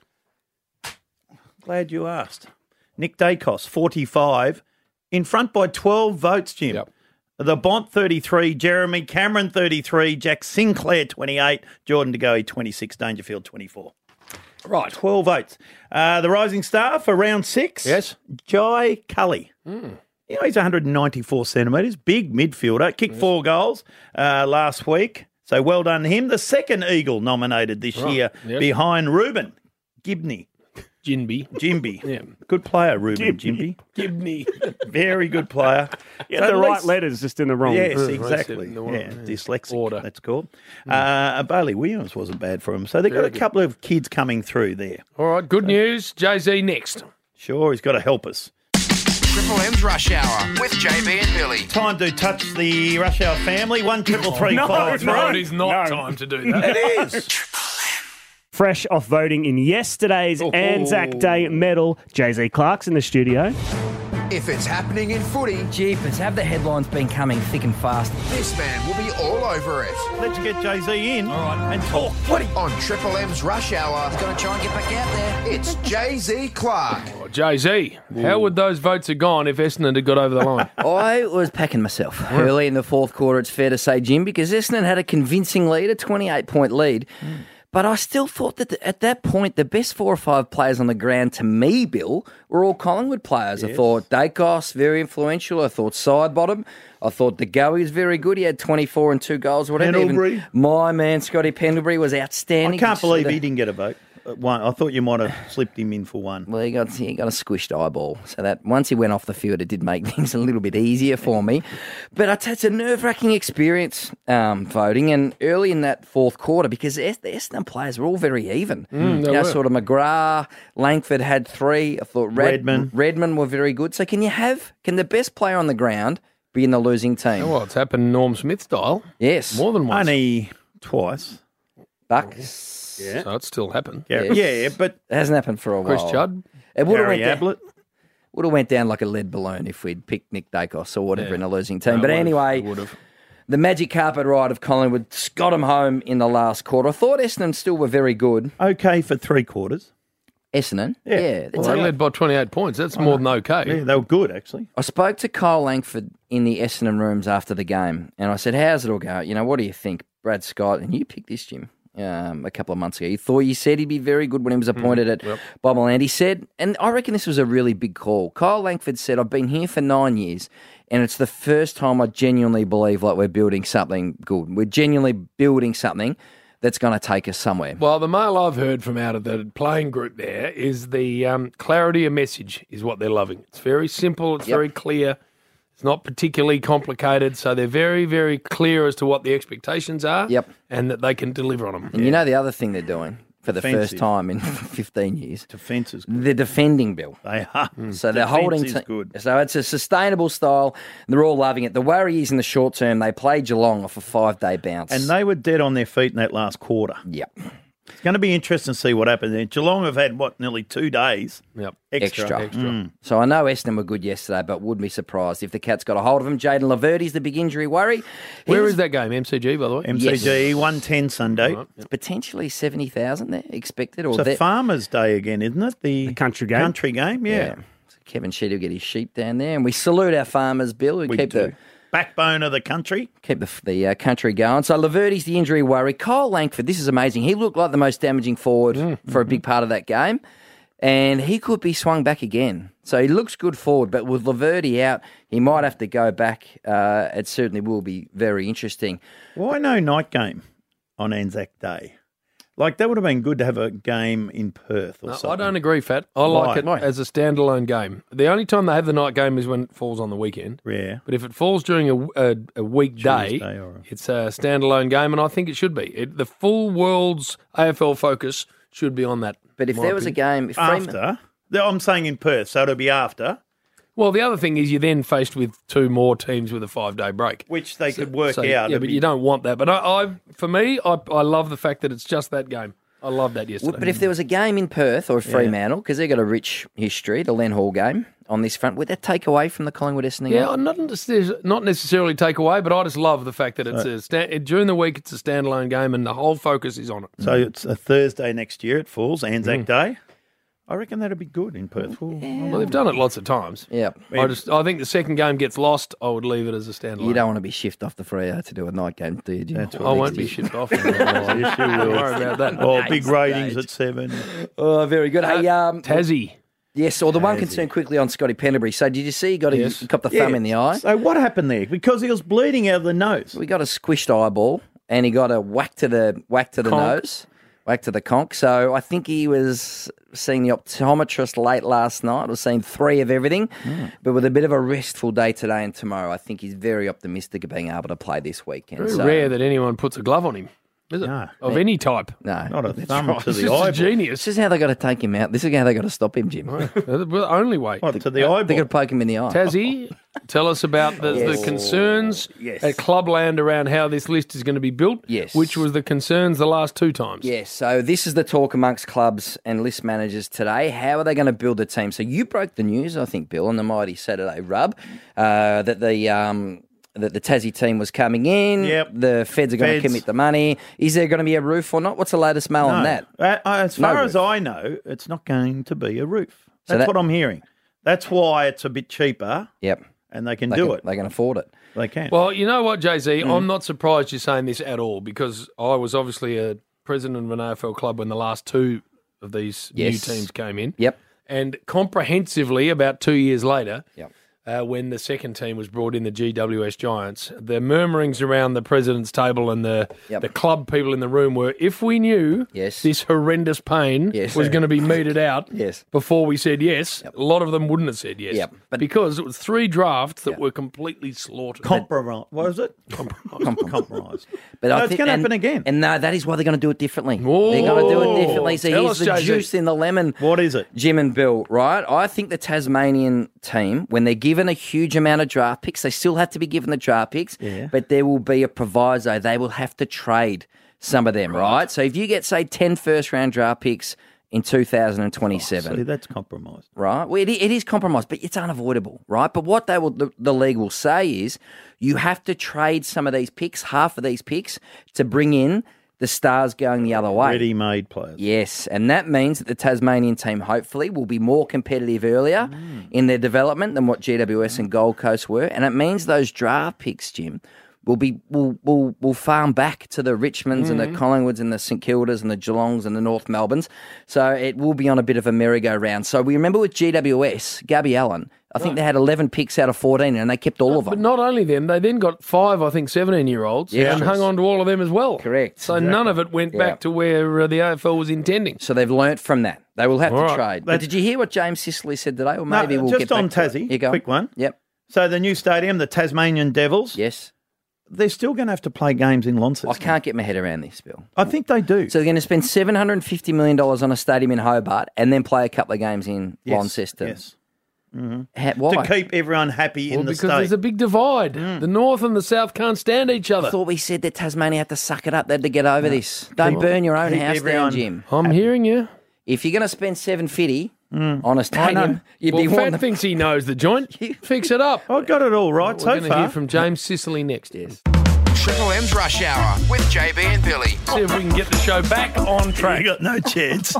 Glad you asked. Nick Dacos, 45. In front by 12 votes, Jim. Yep. The Bont, 33. Jeremy Cameron, 33. Jack Sinclair, 28. Jordan DeGoey, 26. Dangerfield, 24. Right. 12 votes. The Rising Star for round 6. Yes. Jai Cully. You know, he's 194 centimetres. Big midfielder. Kicked 4 goals last week. So well done to him. The second Eagle nominated this year Yes. behind Ruben Gibney. Jimby. Yeah. Good player, Ruben Jimby. Gibney. Very good player. Yeah, So the at right least- letters, just in the wrong. Yes, Right, exactly. in the wrong- Yeah, dyslexic, order. that's called. Bailey Williams wasn't bad for him. So they've got a couple of kids coming through there. All right, good news. Jay-Z next. Sure, he's got to help us. Triple M's Rush Hour with JB and Billy. Time to touch the Rush Hour family. 1 3 5 3. No, it is not time to do that. It is. Fresh off voting in yesterday's Anzac Day medal, Jay-Z Clark's in the studio. If it's happening in footy, Jeepers, have the headlines been coming thick and fast? this man will be all over it. Let's get Jay-Z in and talk. On Triple M's Rush Hour, Got to try and get back out there. it's Jay-Z Clark. Oh, Jay-Z, how would those votes have gone if Essendon had got over the line? I was packing myself early in the fourth quarter, it's fair to say, Jim, because Essendon had a convincing lead, a 28-point lead. But I still thought that at that point, the best 4 or 5 players on the ground, to me, Bill, were all Collingwood players. I thought Dacos, very influential. I thought Sidebottom. I thought DeGoey was very good. He had 24 and 2 goals. Whatever. Pendlebury. Even my man, Scotty Pendlebury, was I outstanding. can't believe he didn't get a vote. one. I thought you might have slipped him in for one. Well, he got a squished eyeball. So that once he went off the field, it did make things a little bit easier for me. But it's a nerve-wracking experience voting. And early in that fourth quarter, because the Essendon players were all very even. Sort of McGrath, Langford had 3. I thought Redmond were very good. So can the best player on the ground be in the losing team? Oh, well, it's happened Norm Smith style. Yes. More than once. Only twice. Buck. Yeah. So it's still happened. Yeah, but it hasn't happened for a while. Chris Judd. It would have went down like a lead balloon if we'd picked Nick Dacos or whatever in a losing team. But anyway, the magic carpet ride of Collingwood got them home in the last quarter. I thought Essendon still were very good. Okay for 3 quarters. Essendon? Yeah. Well, they led by 28 points. That's more than okay. Yeah, they were good, actually. I spoke to Kyle Langford in the Essendon rooms after the game, and I said, how's it all going? What do you think? Brad Scott, and you picked this, Jim, a couple of months ago. You said he'd be very good when he was appointed at Bobbleland. He said, and I reckon this was a really big call. Kyle Langford said, I've been here for 9 years, and it's the first time I genuinely believe like we're building something good. We're genuinely building something that's going to take us somewhere. Well, the mail I've heard from out of the playing group there is the clarity of message is what they're loving. It's very simple. It's very clear. It's not particularly complicated. So they're very, very clear as to what the expectations are and that they can deliver on them. And you know the other thing they're doing for the first time in 15 years? Defence is good. They're defending, Bill. They are. So they're holding... good. So it's a sustainable style. They're all loving it. The worry is in the short term, they played Geelong off a 5-day bounce. And they were dead on their feet in that last quarter. Yep. It's going to be interesting to see what happens there. Geelong have had, nearly 2 days extra. So I know Essendon were good yesterday, but wouldn't be surprised if the Cats got a hold of them. Jaden Laverty's the big injury worry. Where is that game? MCG, by the way? MCG, 110 Sunday. Right. It's potentially 70,000 there expected. It's a Farmers' Day again, isn't it? The country game. Country game, yeah. So Kevin Sheedy will get his sheep down there. And we salute our farmers, Bill, who keep the backbone of the country. Keep the country going. So Laverty's the injury worry. Kyle Langford, this is amazing. He looked like the most damaging forward for a big part of that game. And he could be swung back again. So he looks good forward, but with Laverty out, he might have to go back. It certainly will be very interesting. Why no night game on Anzac Day? Like, that would have been good to have a game in Perth or something. I don't agree, Fat. I like it as a standalone game. The only time they have the night game is when it falls on the weekend. Yeah. But if it falls during a weekday, it's a standalone game, and I think it should be. The full world's AFL focus should be on that. But if there was a game... After? I'm saying in Perth, so it'll be after. Well, the other thing is you're then faced with 2 more teams with a 5-day break. Which they could work out. Yeah, but you don't want that. But for me, I love the fact that it's just that game. I love that yesterday. But if there was a game in Perth or Fremantle, because they've got a rich history, the Len Hall game on this front, would that take away from the Collingwood Essendon game? Yeah, not necessarily take away, but I just love the fact that it's during the week it's a standalone game and the whole focus is on it. So it's a Thursday next year it falls, Anzac Day. I reckon that'd be good in Perth. Well, they've done it lots of times. Yeah. I think the second game gets lost. I would leave it as a standalone. You don't want to be shifted off the Freo to do a night game, do you, Jim? I won't be shifted off. Yes, you will. Don't worry about that. Oh, big ratings at 7. Oh, very good. Hey, Tassie. Yes, or the one concern quickly on Scotty Pendlebury. So did you see he got the thumb in the eye? So what happened there? Because he was bleeding out of the nose. We got a squished eyeball and he got a whack to the nose. Whack to the conch. So I think he was seeing the optometrist late last night. I was seeing 3 of everything. But with a bit of a restful day today and tomorrow, I think he's very optimistic of being able to play this weekend. Very rare that anyone puts a glove on him, is it? No. Of any type. No. Not a thumb to This the is eyeball. genius. This is how they got to take him out. This is how they got to stop him, Jim. The only way. What, to the eyeball? They got to poke him in the eye. Tassie, tell us about the concerns at Clubland around how this list is going to be built. Yes. Which was the concerns the last 2 times. Yes, so this is the talk amongst clubs and list managers today. How are they going to build a team? So you broke the news, I think, Bill, on the Mighty Saturday Rub, that the Tassie team was coming in. Yep. The Feds are going to commit the money. Is there going to be a roof or not? What's the latest mail on that? As far as I know, it's not going to be a roof. That's what I'm hearing. That's why it's a bit cheaper. Yep. And they can do it. They can afford it. They can. Well, you know what, Jay-Z? I'm not surprised you're saying this at all because I was obviously a president of an AFL club when the last 2 of these new teams came in. Yep. And comprehensively, about 2 years later, when the second team was brought in, the GWS Giants, the murmurings around the president's table and the club people in the room were, if we knew this horrendous pain was going to be meted out before we said yes, a lot of them wouldn't have said yes. But because it was 3 drafts that were completely slaughtered. Compromise. What is it? Compromise. But no, I it's think, going to happen again. And no, that is why they're going to do it differently. They're going to do it differently. So here's the juice in the lemon. What is it? Jim and Bill, right? I think the Tasmanian team, when they're given a huge amount of draft picks, they still have to be given the draft picks, but there will be a proviso. They will have to trade some of them, right? So if you get, say, 10 first-round draft picks in 2027. See, that's compromised. Right? Well, it is compromised, but it's unavoidable, right? But what the league will say is you have to trade some of these picks, half of these picks, to bring in the stars going the other way. Ready-made players. Yes, and that means that the Tasmanian team hopefully will be more competitive earlier in their development than what GWS and Gold Coast were, and it means those draft picks, Jim, will farm back to the Richmonds and the Collingwoods and the St Kildas and the Geelongs and the North Melbournes. So it will be on a bit of a merry-go-round. So we remember with GWS, Gabby Allen, I think they had 11 picks out of 14 and they kept all of them. But not only them, they then got 5, I think, 17-year-olds and hung on to all of them as well. Correct. So none of it went back to where the AFL was intending. So they've learnt from that. They will have All to right. trade. But did you hear what James Sicily said today? Or maybe we'll just get back on to it. Tassie, You go. quick one. Yep. So the new stadium, the Tasmanian Devils. Yes. They're still going to have to play games in Launceston. I can't get my head around this, Bill. I think they do. So they're going to spend $750 million on a stadium in Hobart and then play a couple of games in Launceston. Yes. Mm-hmm. Why? To keep everyone happy in the because state. there's a big divide. The North and the South can't stand each other. I thought we said that Tasmania had to suck it up. They had to get over this. Don't burn your own keep house everyone down, Jim. I'm hearing you. If you're going to spend $750 on a stadium, you'd be Fat wanting thinks he knows the joint. Fix it up. I got it all right We're so going to far. hear from James Sicily next. Yes. Triple M's Rush Hour with JB and Billy. See if we can get the show back on track. You got no chance.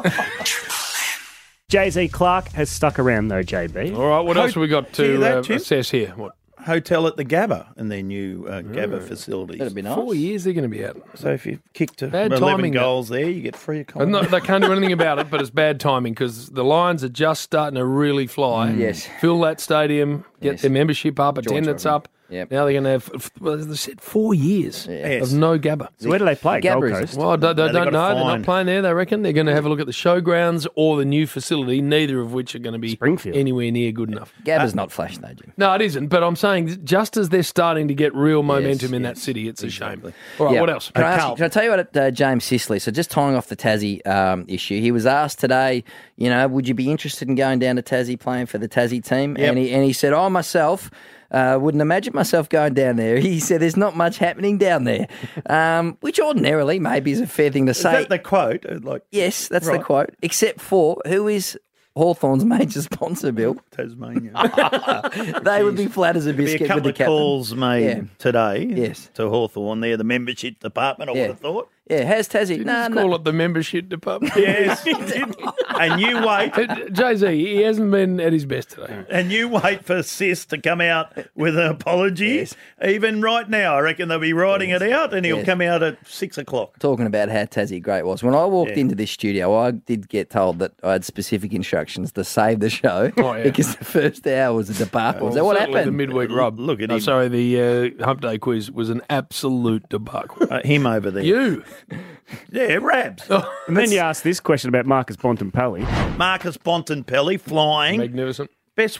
Jay-Z Clark has stuck around though, JB. All right, what else have we got Hear to that, Jim? assess here? What? Hotel at the Gabba in their new Gabba facilities. That'd be nice. 4 years they're going to be out. So if you kick to Bad 11 timing, goals there, you get free And accommodation. they can't do anything about it, but it's bad timing because the Lions are just starting to really fly. Yes. Fill that stadium, get their membership up, attendance up. Yep. Now they're going to have, well, they said 4 years Yes. of no Gabba. So where do they play? Gabba Gold is- Coast? Well, I don't they've know. got a They're fine. not playing there, they reckon. They're going to have a look at the showgrounds or the new facility, neither of which are going to be Springfield. anywhere near good enough. Gabba's not flash though, Jim. No, it isn't. But I'm saying just as they're starting to get real momentum in that city, it's a shame. All right, Yeah. what else? Can I tell you what James Sicily, so just tying off the Tassie issue, he was asked today, would you be interested in going down to Tassie playing for the Tassie team? Yep. And he said, myself, wouldn't imagine myself going down there. He said there's not much happening down there, which ordinarily maybe is a fair thing to Is say. that the quote? Yes, that's the Right. quote, except for who is Hawthorn's major sponsor, Bill? Tasmania. They would be flat as a Be biscuit a with couple the of captain. calls made Yeah. today Yes. to Hawthorn. They're the membership department, I Yeah. would have thought. Yeah, how's Tassie? Did No, you call it the membership department? Yes. And you wait. Jay-Z, he hasn't been at his best today. And you wait for Sis to come out with an apology. Even right now, I reckon they'll be writing it out and he'll Yes. come out at 6 o'clock. Talking about how Tassie great was. When I walked Yeah. into this studio, I did get told that I had specific instructions to save the show Oh, yeah. because the first hour was a debacle. Is that what Certainly happened? The midweek rub. Look at No, him. sorry, the Hump Day quiz was an absolute debacle. Him over there. You. Yeah, Rabs. And then you asked this question about Marcus Bontempelli. Marcus Bontempelli flying. Magnificent. Best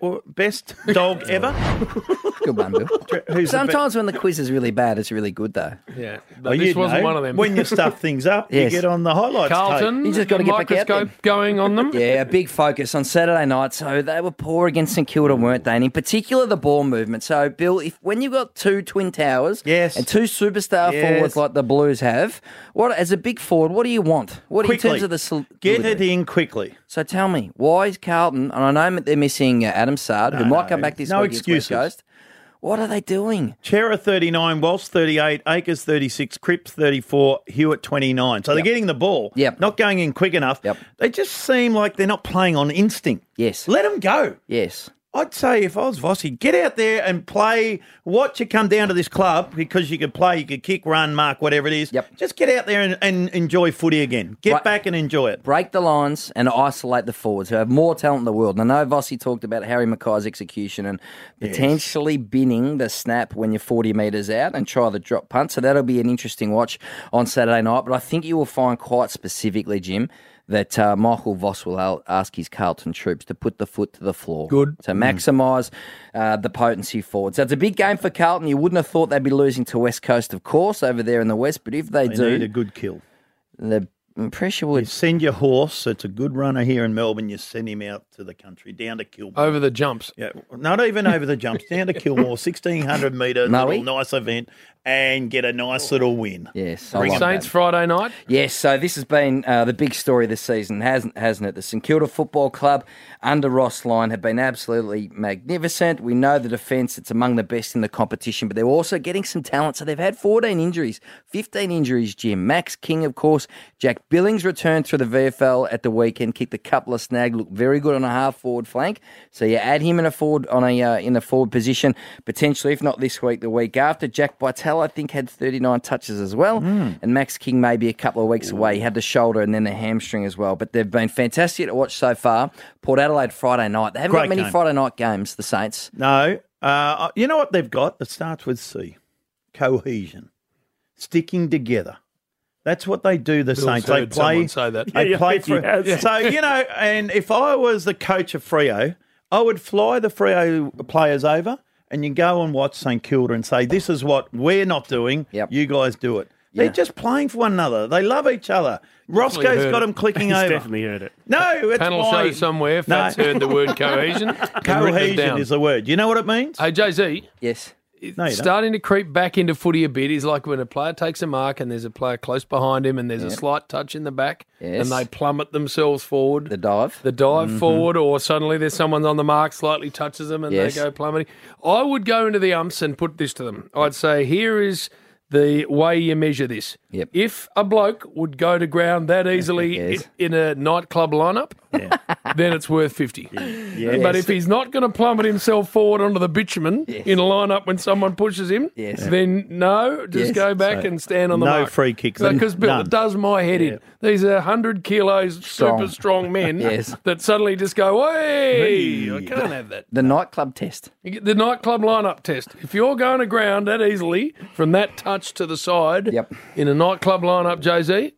dog ever. Good one, Bill. Who's the Sometimes when the quiz is really bad, it's really good, though. Yeah. Oh, This you wasn't know, one of them. When you stuff things up, Yes. you get on the highlights Carlton, You just gotta get back out there. microscope going on them. Yeah, a big focus on Saturday night. So they were poor against St Kilda, weren't they? And in particular, the ball movement. So, Bill, when you've got two twin towers Yes. and two superstar Yes. forwards like the Blues have, as a big forward, what do you want? What in Quickly. terms of the Get it in quickly. So tell me, why is Carlton, and I know they're missing Adam Sard, who might come back this no week against West excuses. Coast. What are they doing? Chera 39, Walsh 38, Akers 36, Cripps 34, Hewitt 29. So they're getting the ball, not going in quick enough. They just seem like they're not playing on instinct. Yes. Let them go. Yes. I'd say if I was Vossi, get out there and play. Watch you come down to this club because you could play, you could kick, run, mark, whatever it is. Yep. Just get out there and enjoy footy again. Get back and enjoy it. Break the lines and isolate the forwards who have more talent in the world. And I know Vossi talked about Harry Mackay's execution and potentially binning the snap when you're 40 metres out and try the drop punt. So that'll be an interesting watch on Saturday night. But I think you will find quite specifically, Jim, that Michael Voss will ask his Carlton troops to put the foot to the floor. Good. To maximise the potency forward. So it's a big game for Carlton. You wouldn't have thought they'd be losing to West Coast, of course, over there in the West. But if they do... need a good kill. The pressure would... You send your horse. It's a good runner here in Melbourne. You send him out to the country, down to Kilmore. Over the jumps. Yeah, not even over the jumps. Down to Kilmore, 1,600 metre, little nice event, and get a nice little win. Yes. Saints Friday night? Yes, so this has been the big story this season, hasn't it? The St Kilda Football Club under Ross Lyon have been absolutely magnificent. We know the defence, it's among the best in the competition, but they're also getting some talent. So they've had 14 injuries, 15 injuries, Jim. Max King, of course. Jack Billings returned through the VFL at the weekend, kicked a couple of snags, looked very good on a half-forward flank. So you add him in a forward in the forward position, potentially, if not this week, the week after. Jack Bytel, I think, had 39 touches as well. And Max King may be a couple of weeks away. He had the shoulder and then the hamstring as well. But they've been fantastic to watch so far. Port Adelaide Friday night. They haven't got many Friday night games, the Saints. No. You know what they've got? It starts with C. Cohesion. Sticking together. That's what they do, the Saints. They play. Say that. They play for. So, and if I was the coach of Freo, I would fly the Freo players over and you go and watch St Kilda and say, this is what we're not doing. You guys do it. They're just playing for one another. They love each other. Roscoe's got them clicking He's over. definitely heard it. No, it's Panel why. show somewhere. Fat's heard the word cohesion. Cohesion is the word. You know what it means? Hey, Jay-Z. Yes. No, you starting to creep back into footy a bit is like when a player takes a mark and there's a player close behind him and there's a slight touch in the back and they plummet themselves forward. The dive. Forward, or suddenly there's someone on the mark, slightly touches them and they go plummeting. I would go into the umps and put this to them. I'd say, here is the way you measure this. If a bloke would go to ground that easily in a nightclub lineup, then it's worth 50. But if he's not going to plummet himself forward onto the bitumen in a lineup when someone pushes him, then no, just go back and stand on the mark. No free kicks. Because, Bill, it does my head in. These are 100 kilos super strong men that suddenly just go, hey, I can't have that. The nightclub test. The nightclub lineup test. If you're going to ground that easily from that touch to the side in a nightclub lineup, Jay-Z,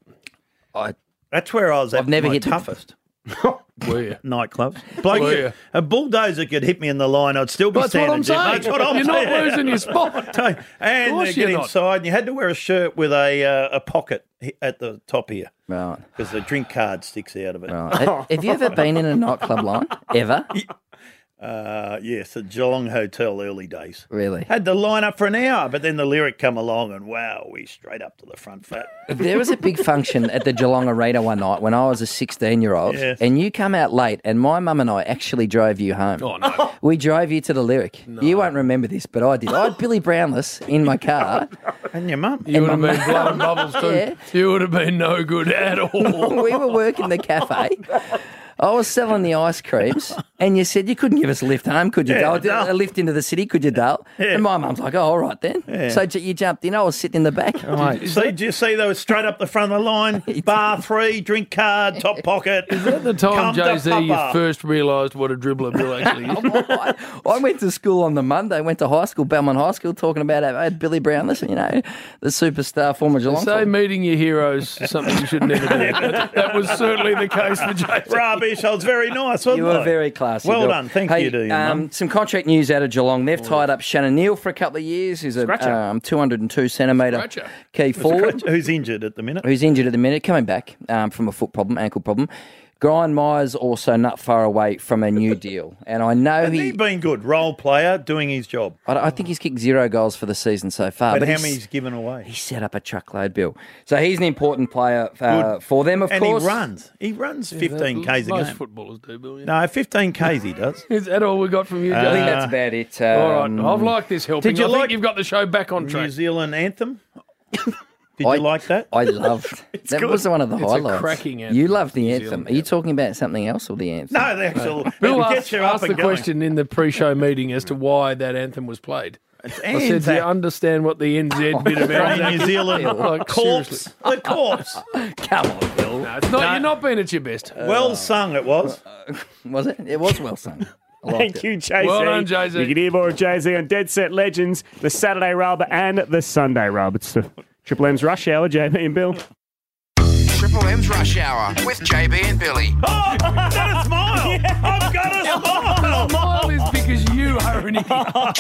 that's where I was at. I've never my hit toughest. Were you? Nightclubs. Bloke, a bulldozer could hit me in the line. I'd still be standing. That's what I'm saying. You're not losing your spot. And they get inside, and you had to wear a shirt with a pocket at the top here. Right. Because the drink card sticks out of it. Right. Have you ever been in a nightclub line? Ever? Yes, at Geelong Hotel early days. Really? Had the line up for an hour, but then the lyric come along and wow, we straight up to the front fat. There was a big function at the Geelong Arena one night when I was a 16-year-old, and you come out late, and my mum and I actually drove you home. Oh, no. We drove you to the lyric. No. You won't remember this, but I did. I had Billy Brownless in my car. And your mum. You would have been blowing bubbles too. Yeah. You would have been no good at all. We were working the cafe. I was selling the ice creams, and you said you couldn't give us a lift home, could you, Dale? A lift into the city, could you, Dale? And my mum's like, oh, all right then. So you jumped in. I was sitting in the back. Did you see they were straight up the front of the line? Bar 3, drink card, top pocket. Is that the time, Jay-Z, you first realised what a dribbler Bill actually is? I went to school on the Monday, went to high school, Belmont High School, talking about I had Billy Brownless, the superstar former Geelong. Say meeting your heroes is something you should never do. That was certainly the case for Jay-Z. Rubbish. I was very nice, wasn't You were very classy. Well Bill. done. Thank you to you, Mum. Some contract news out of Geelong. They've tied up Shannon Neal for a couple of years, who's a 202 centimetre key forward. Who's injured at the minute. Coming back from a ankle problem. Brian Myers also not far away from a new deal. And I know he's been good. Role player, doing his job. I think he's kicked 0 goals for the season so far. But how many he's given away? He set up a truckload, Bill. So he's an important player for them, of course. And he runs 15 Ks a game. Most footballers do, Bill. No, 15 Ks he does. Is that all we got from you, Jay? I think that's about it. All right, I've liked this helping. Did you I think you've got the show back on track. New Zealand anthem? Did you like that? I loved. That good. was one of the It's a highlights. cracking anthem. You loved the New anthem. Zealand, Are you talking about something else or the anthem? No, the actual. Bill It'll asked, get you up asked the and going. question in the pre-show meeting as to why that anthem was played. I said, do you Anzac. understand what the NZ bit of Australian, Anzac New Zealand Like, corpse. seriously. The corpse. Come on, Bill. No, it's not, You're not being at your best. Well sung it was. Was it? It was well sung. I liked Thank it. you, Jay-Z. Well done, Jay-Z. You can hear more of Jay-Z on Dead Set Legends, the Saturday Rub and the Sunday Rub. It's the Triple M's Rush Hour, JB and Bill. Triple M's Rush Hour with JB and Billy. Oh, I've got a smile. I've got a smile. The smile is because you are an idiot.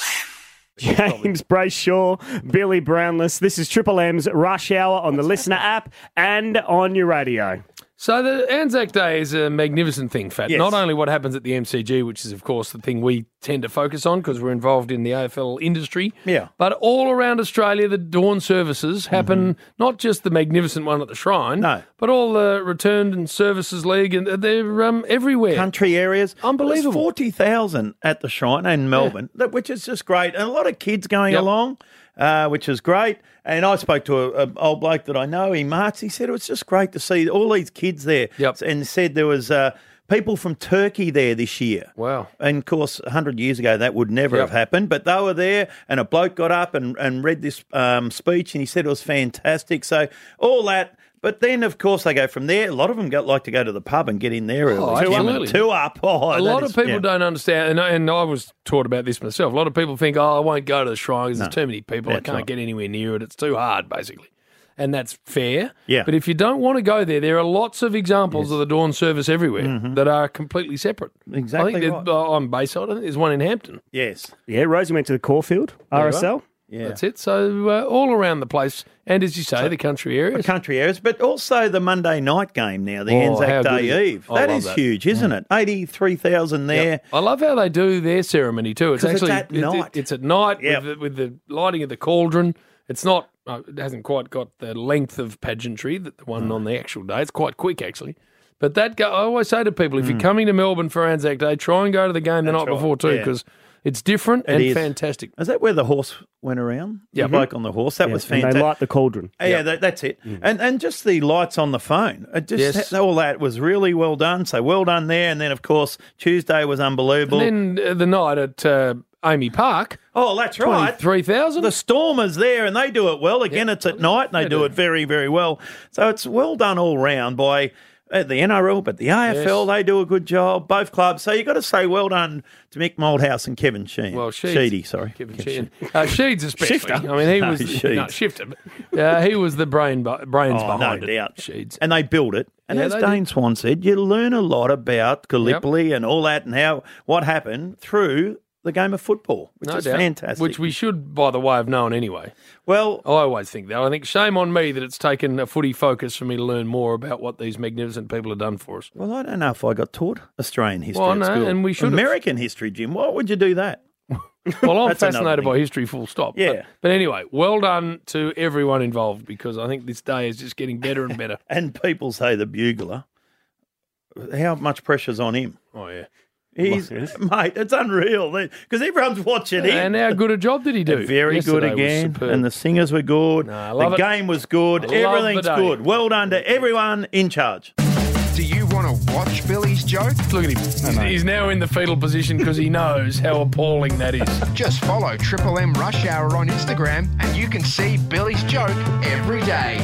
James Brayshaw, Billy Brownless. This is Triple M's Rush Hour on the Listener app and on your radio. So the Anzac Day is a magnificent thing, Fat. Yes. Not only what happens at the MCG, which is, of course, the thing we tend to focus on because we're involved in the AFL industry, Yeah. but all around Australia, the dawn services happen, not just the magnificent one at the Shrine, No. but all the Returned and Services League, and they're everywhere. Country areas. Unbelievable. There's 40,000 at the Shrine in Melbourne, which is just great. And a lot of kids going Yep. along, which is great. And I spoke to an old bloke that I know, he Marks. He said it was just great to see all these kids there. Yep. And said there was people from Turkey there this year. Wow. And, of course, 100 years ago, that would never Yep. have happened. But they were there, and a bloke got up and read this speech, and he said it was fantastic. So all that. But then, of course, they go from there. A lot of them like to go to the pub and get in there early. Oh, absolutely. Two up. Oh, A that lot is- of people yeah. don't understand, and I was taught about this myself. A lot of people think, I won't go to the Shrine because there's too many people. I That's can't right. get anywhere near it. It's too hard, basically. And that's fair. Yeah. But if you don't want to go there, there are lots of examples of the dawn service everywhere that are completely separate. Exactly I think right. on Bayside, I think there's one in Hampton. Yes. Yeah, Rosie went to the Caulfield, There you RSL. are. That's it. So all around the place. And as you say, the country areas. Country areas, but also the Monday night game now, the Oh, how Anzac good Day is it? Eve. I That love is that. huge, isn't it? 83,000 there. Yep. I love how they do their ceremony too. It's 'Cause it's actually at night. It's at night Yep. with the lighting of the cauldron. It's not. It hasn't quite got the length of pageantry that the one on the actual day. It's quite quick actually. But I always say to people, if you're coming to Melbourne for Anzac Day, try and go to the game the That's night right, before too, yeah. because it's different It and is. fantastic. Is that where the horse went around? Yep. The bloke on the horse. That was And fantastic. they light the cauldron. Yeah, that's it. And just the lights on the phone. It just Yes. all that was really well done. So well done there. And then, of course, Tuesday was unbelievable. And then the night at Amy Park. Oh, that's right. 23,000. The Stormers there, and they do it well. Again, it's at night, and they do it very, very well. So it's well done all round by the NRL, but the AFL, they do a good job, both clubs. So you've got to say well done to Mick Moldhouse and Kevin Sheehan. Well, Sheedy, sorry. Kevin Sheehan. Sheeds especially. Shifter. I mean, he No, was Sheeds. Shifter. But, he was the brains Oh, behind no it. doubt. Sheeds. And they build it. And Yeah, as they Dane did. Swan said, you learn a lot about Gallipoli and all that and what happened through the game of football, which No is doubt. fantastic. Which we should, by the way, have known anyway. Well, I always think that. I think shame on me that it's taken a footy focus for me to learn more about what these magnificent people have done for us. Well, I don't know if I got taught Australian history Well, at no, school. and we should have. American history, Jim. Why would you do that? Well, I'm That's another fascinated thing. by history, full stop. Yeah. But anyway, well done to everyone involved because I think this day is just getting better and better. And people say the bugler, how much pressure's on him? Oh, yeah. He's, mate, it's unreal because everyone's watching him. And how good a job did he do? Very good Yesterday was again. superb. And the singers were good. I The love it. game was good. I love the Everything's day. good. Well done to everyone in charge. Do you want to watch Billy's joke? Look at him. He's now in the fetal position because he knows how appalling that is. Just follow Triple M Rush Hour on Instagram and you can see Billy's joke every day.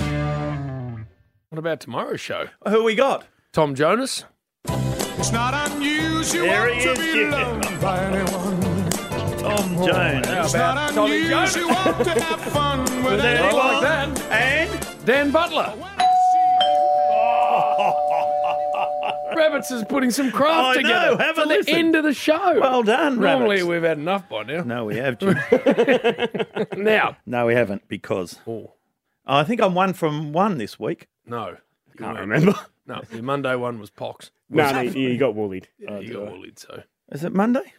What about tomorrow's show? Who we got? Tom Jonas. It's not unusual There he to is, be yeah. loved by anyone. Tom Jones. It's not unusual to have fun with I anyone. like that. And Dan Butler. Rabbits is putting some craft I know, together have a for the listen. end of the show. well done, Normally Rabbits. we've had enough by now. No, we have, Jim. Now. No, we haven't because Oh, I think I'm 1 from 1 this week. no. Can't remember. No, the Monday one was Pox. No, you got woolied. Yeah, you got bullied, so. Is it Monday?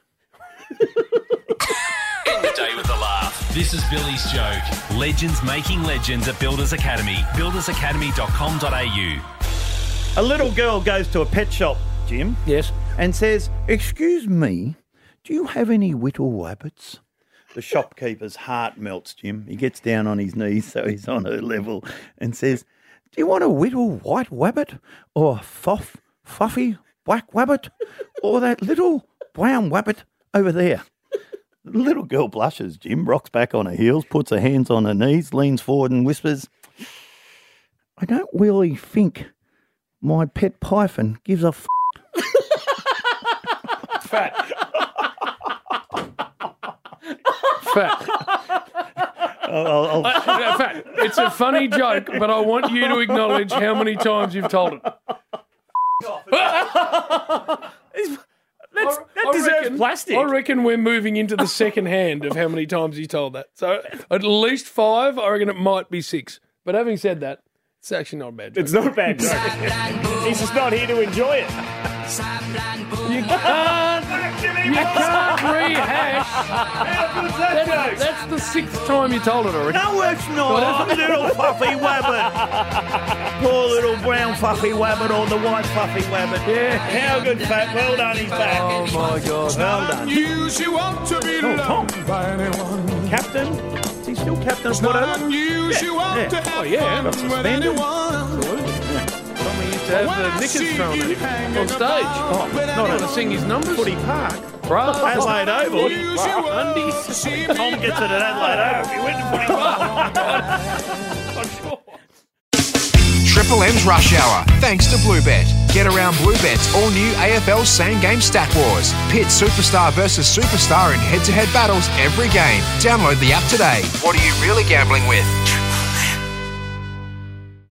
End the day with a laugh. This is Billy's joke. Legends making legends at Builders Academy. buildersacademy.com.au. A little girl goes to a pet shop, Jim. Yes. And says, "Excuse me, do you have any whittle rabbits?" The shopkeeper's heart melts, Jim. He gets down on his knees so he's on her level and says, "Do you want a little white wabbit or a fluffy black wabbit or that little brown wabbit over there?" The little girl blushes, Jim, rocks back on her heels, puts her hands on her knees, leans forward and whispers, "I don't really think my pet python gives a Fat. Fat. Fat. It's a funny joke, but I want you to acknowledge how many times you've told it. That deserves plastic. I reckon we're moving into the second hand of how many times he told that. So at least 5, I reckon it might be 6. But having said that, it's actually not a bad joke. It's not a bad joke. He's just not here to enjoy it. You can't rehash. That's the 6th time you told it already. No, it's not. Little fluffy wabbit. Poor little brown fluffy wabbit or the white fluffy wabbit. Yeah. How good, Fat. Well done, he's back. Oh, my God. Well done. You want to be loved by anyone. Captain? Is he still captain of whatever? Oh, yeah. Got suspended. We used to have the knickers thrown at him on stage. Oh, Not going to sing his numbers. Footy Park. Bro. Adelaide Oval. Undies. Tom gets it at Adelaide Oval. He went to Footy Park. Triple M's Rush Hour, thanks to Bluebet. Get around Bluebet's all-new AFL Same Game Stat Wars. Pit superstar versus superstar in head-to-head battles every game. Download the app today. What are you really gambling with?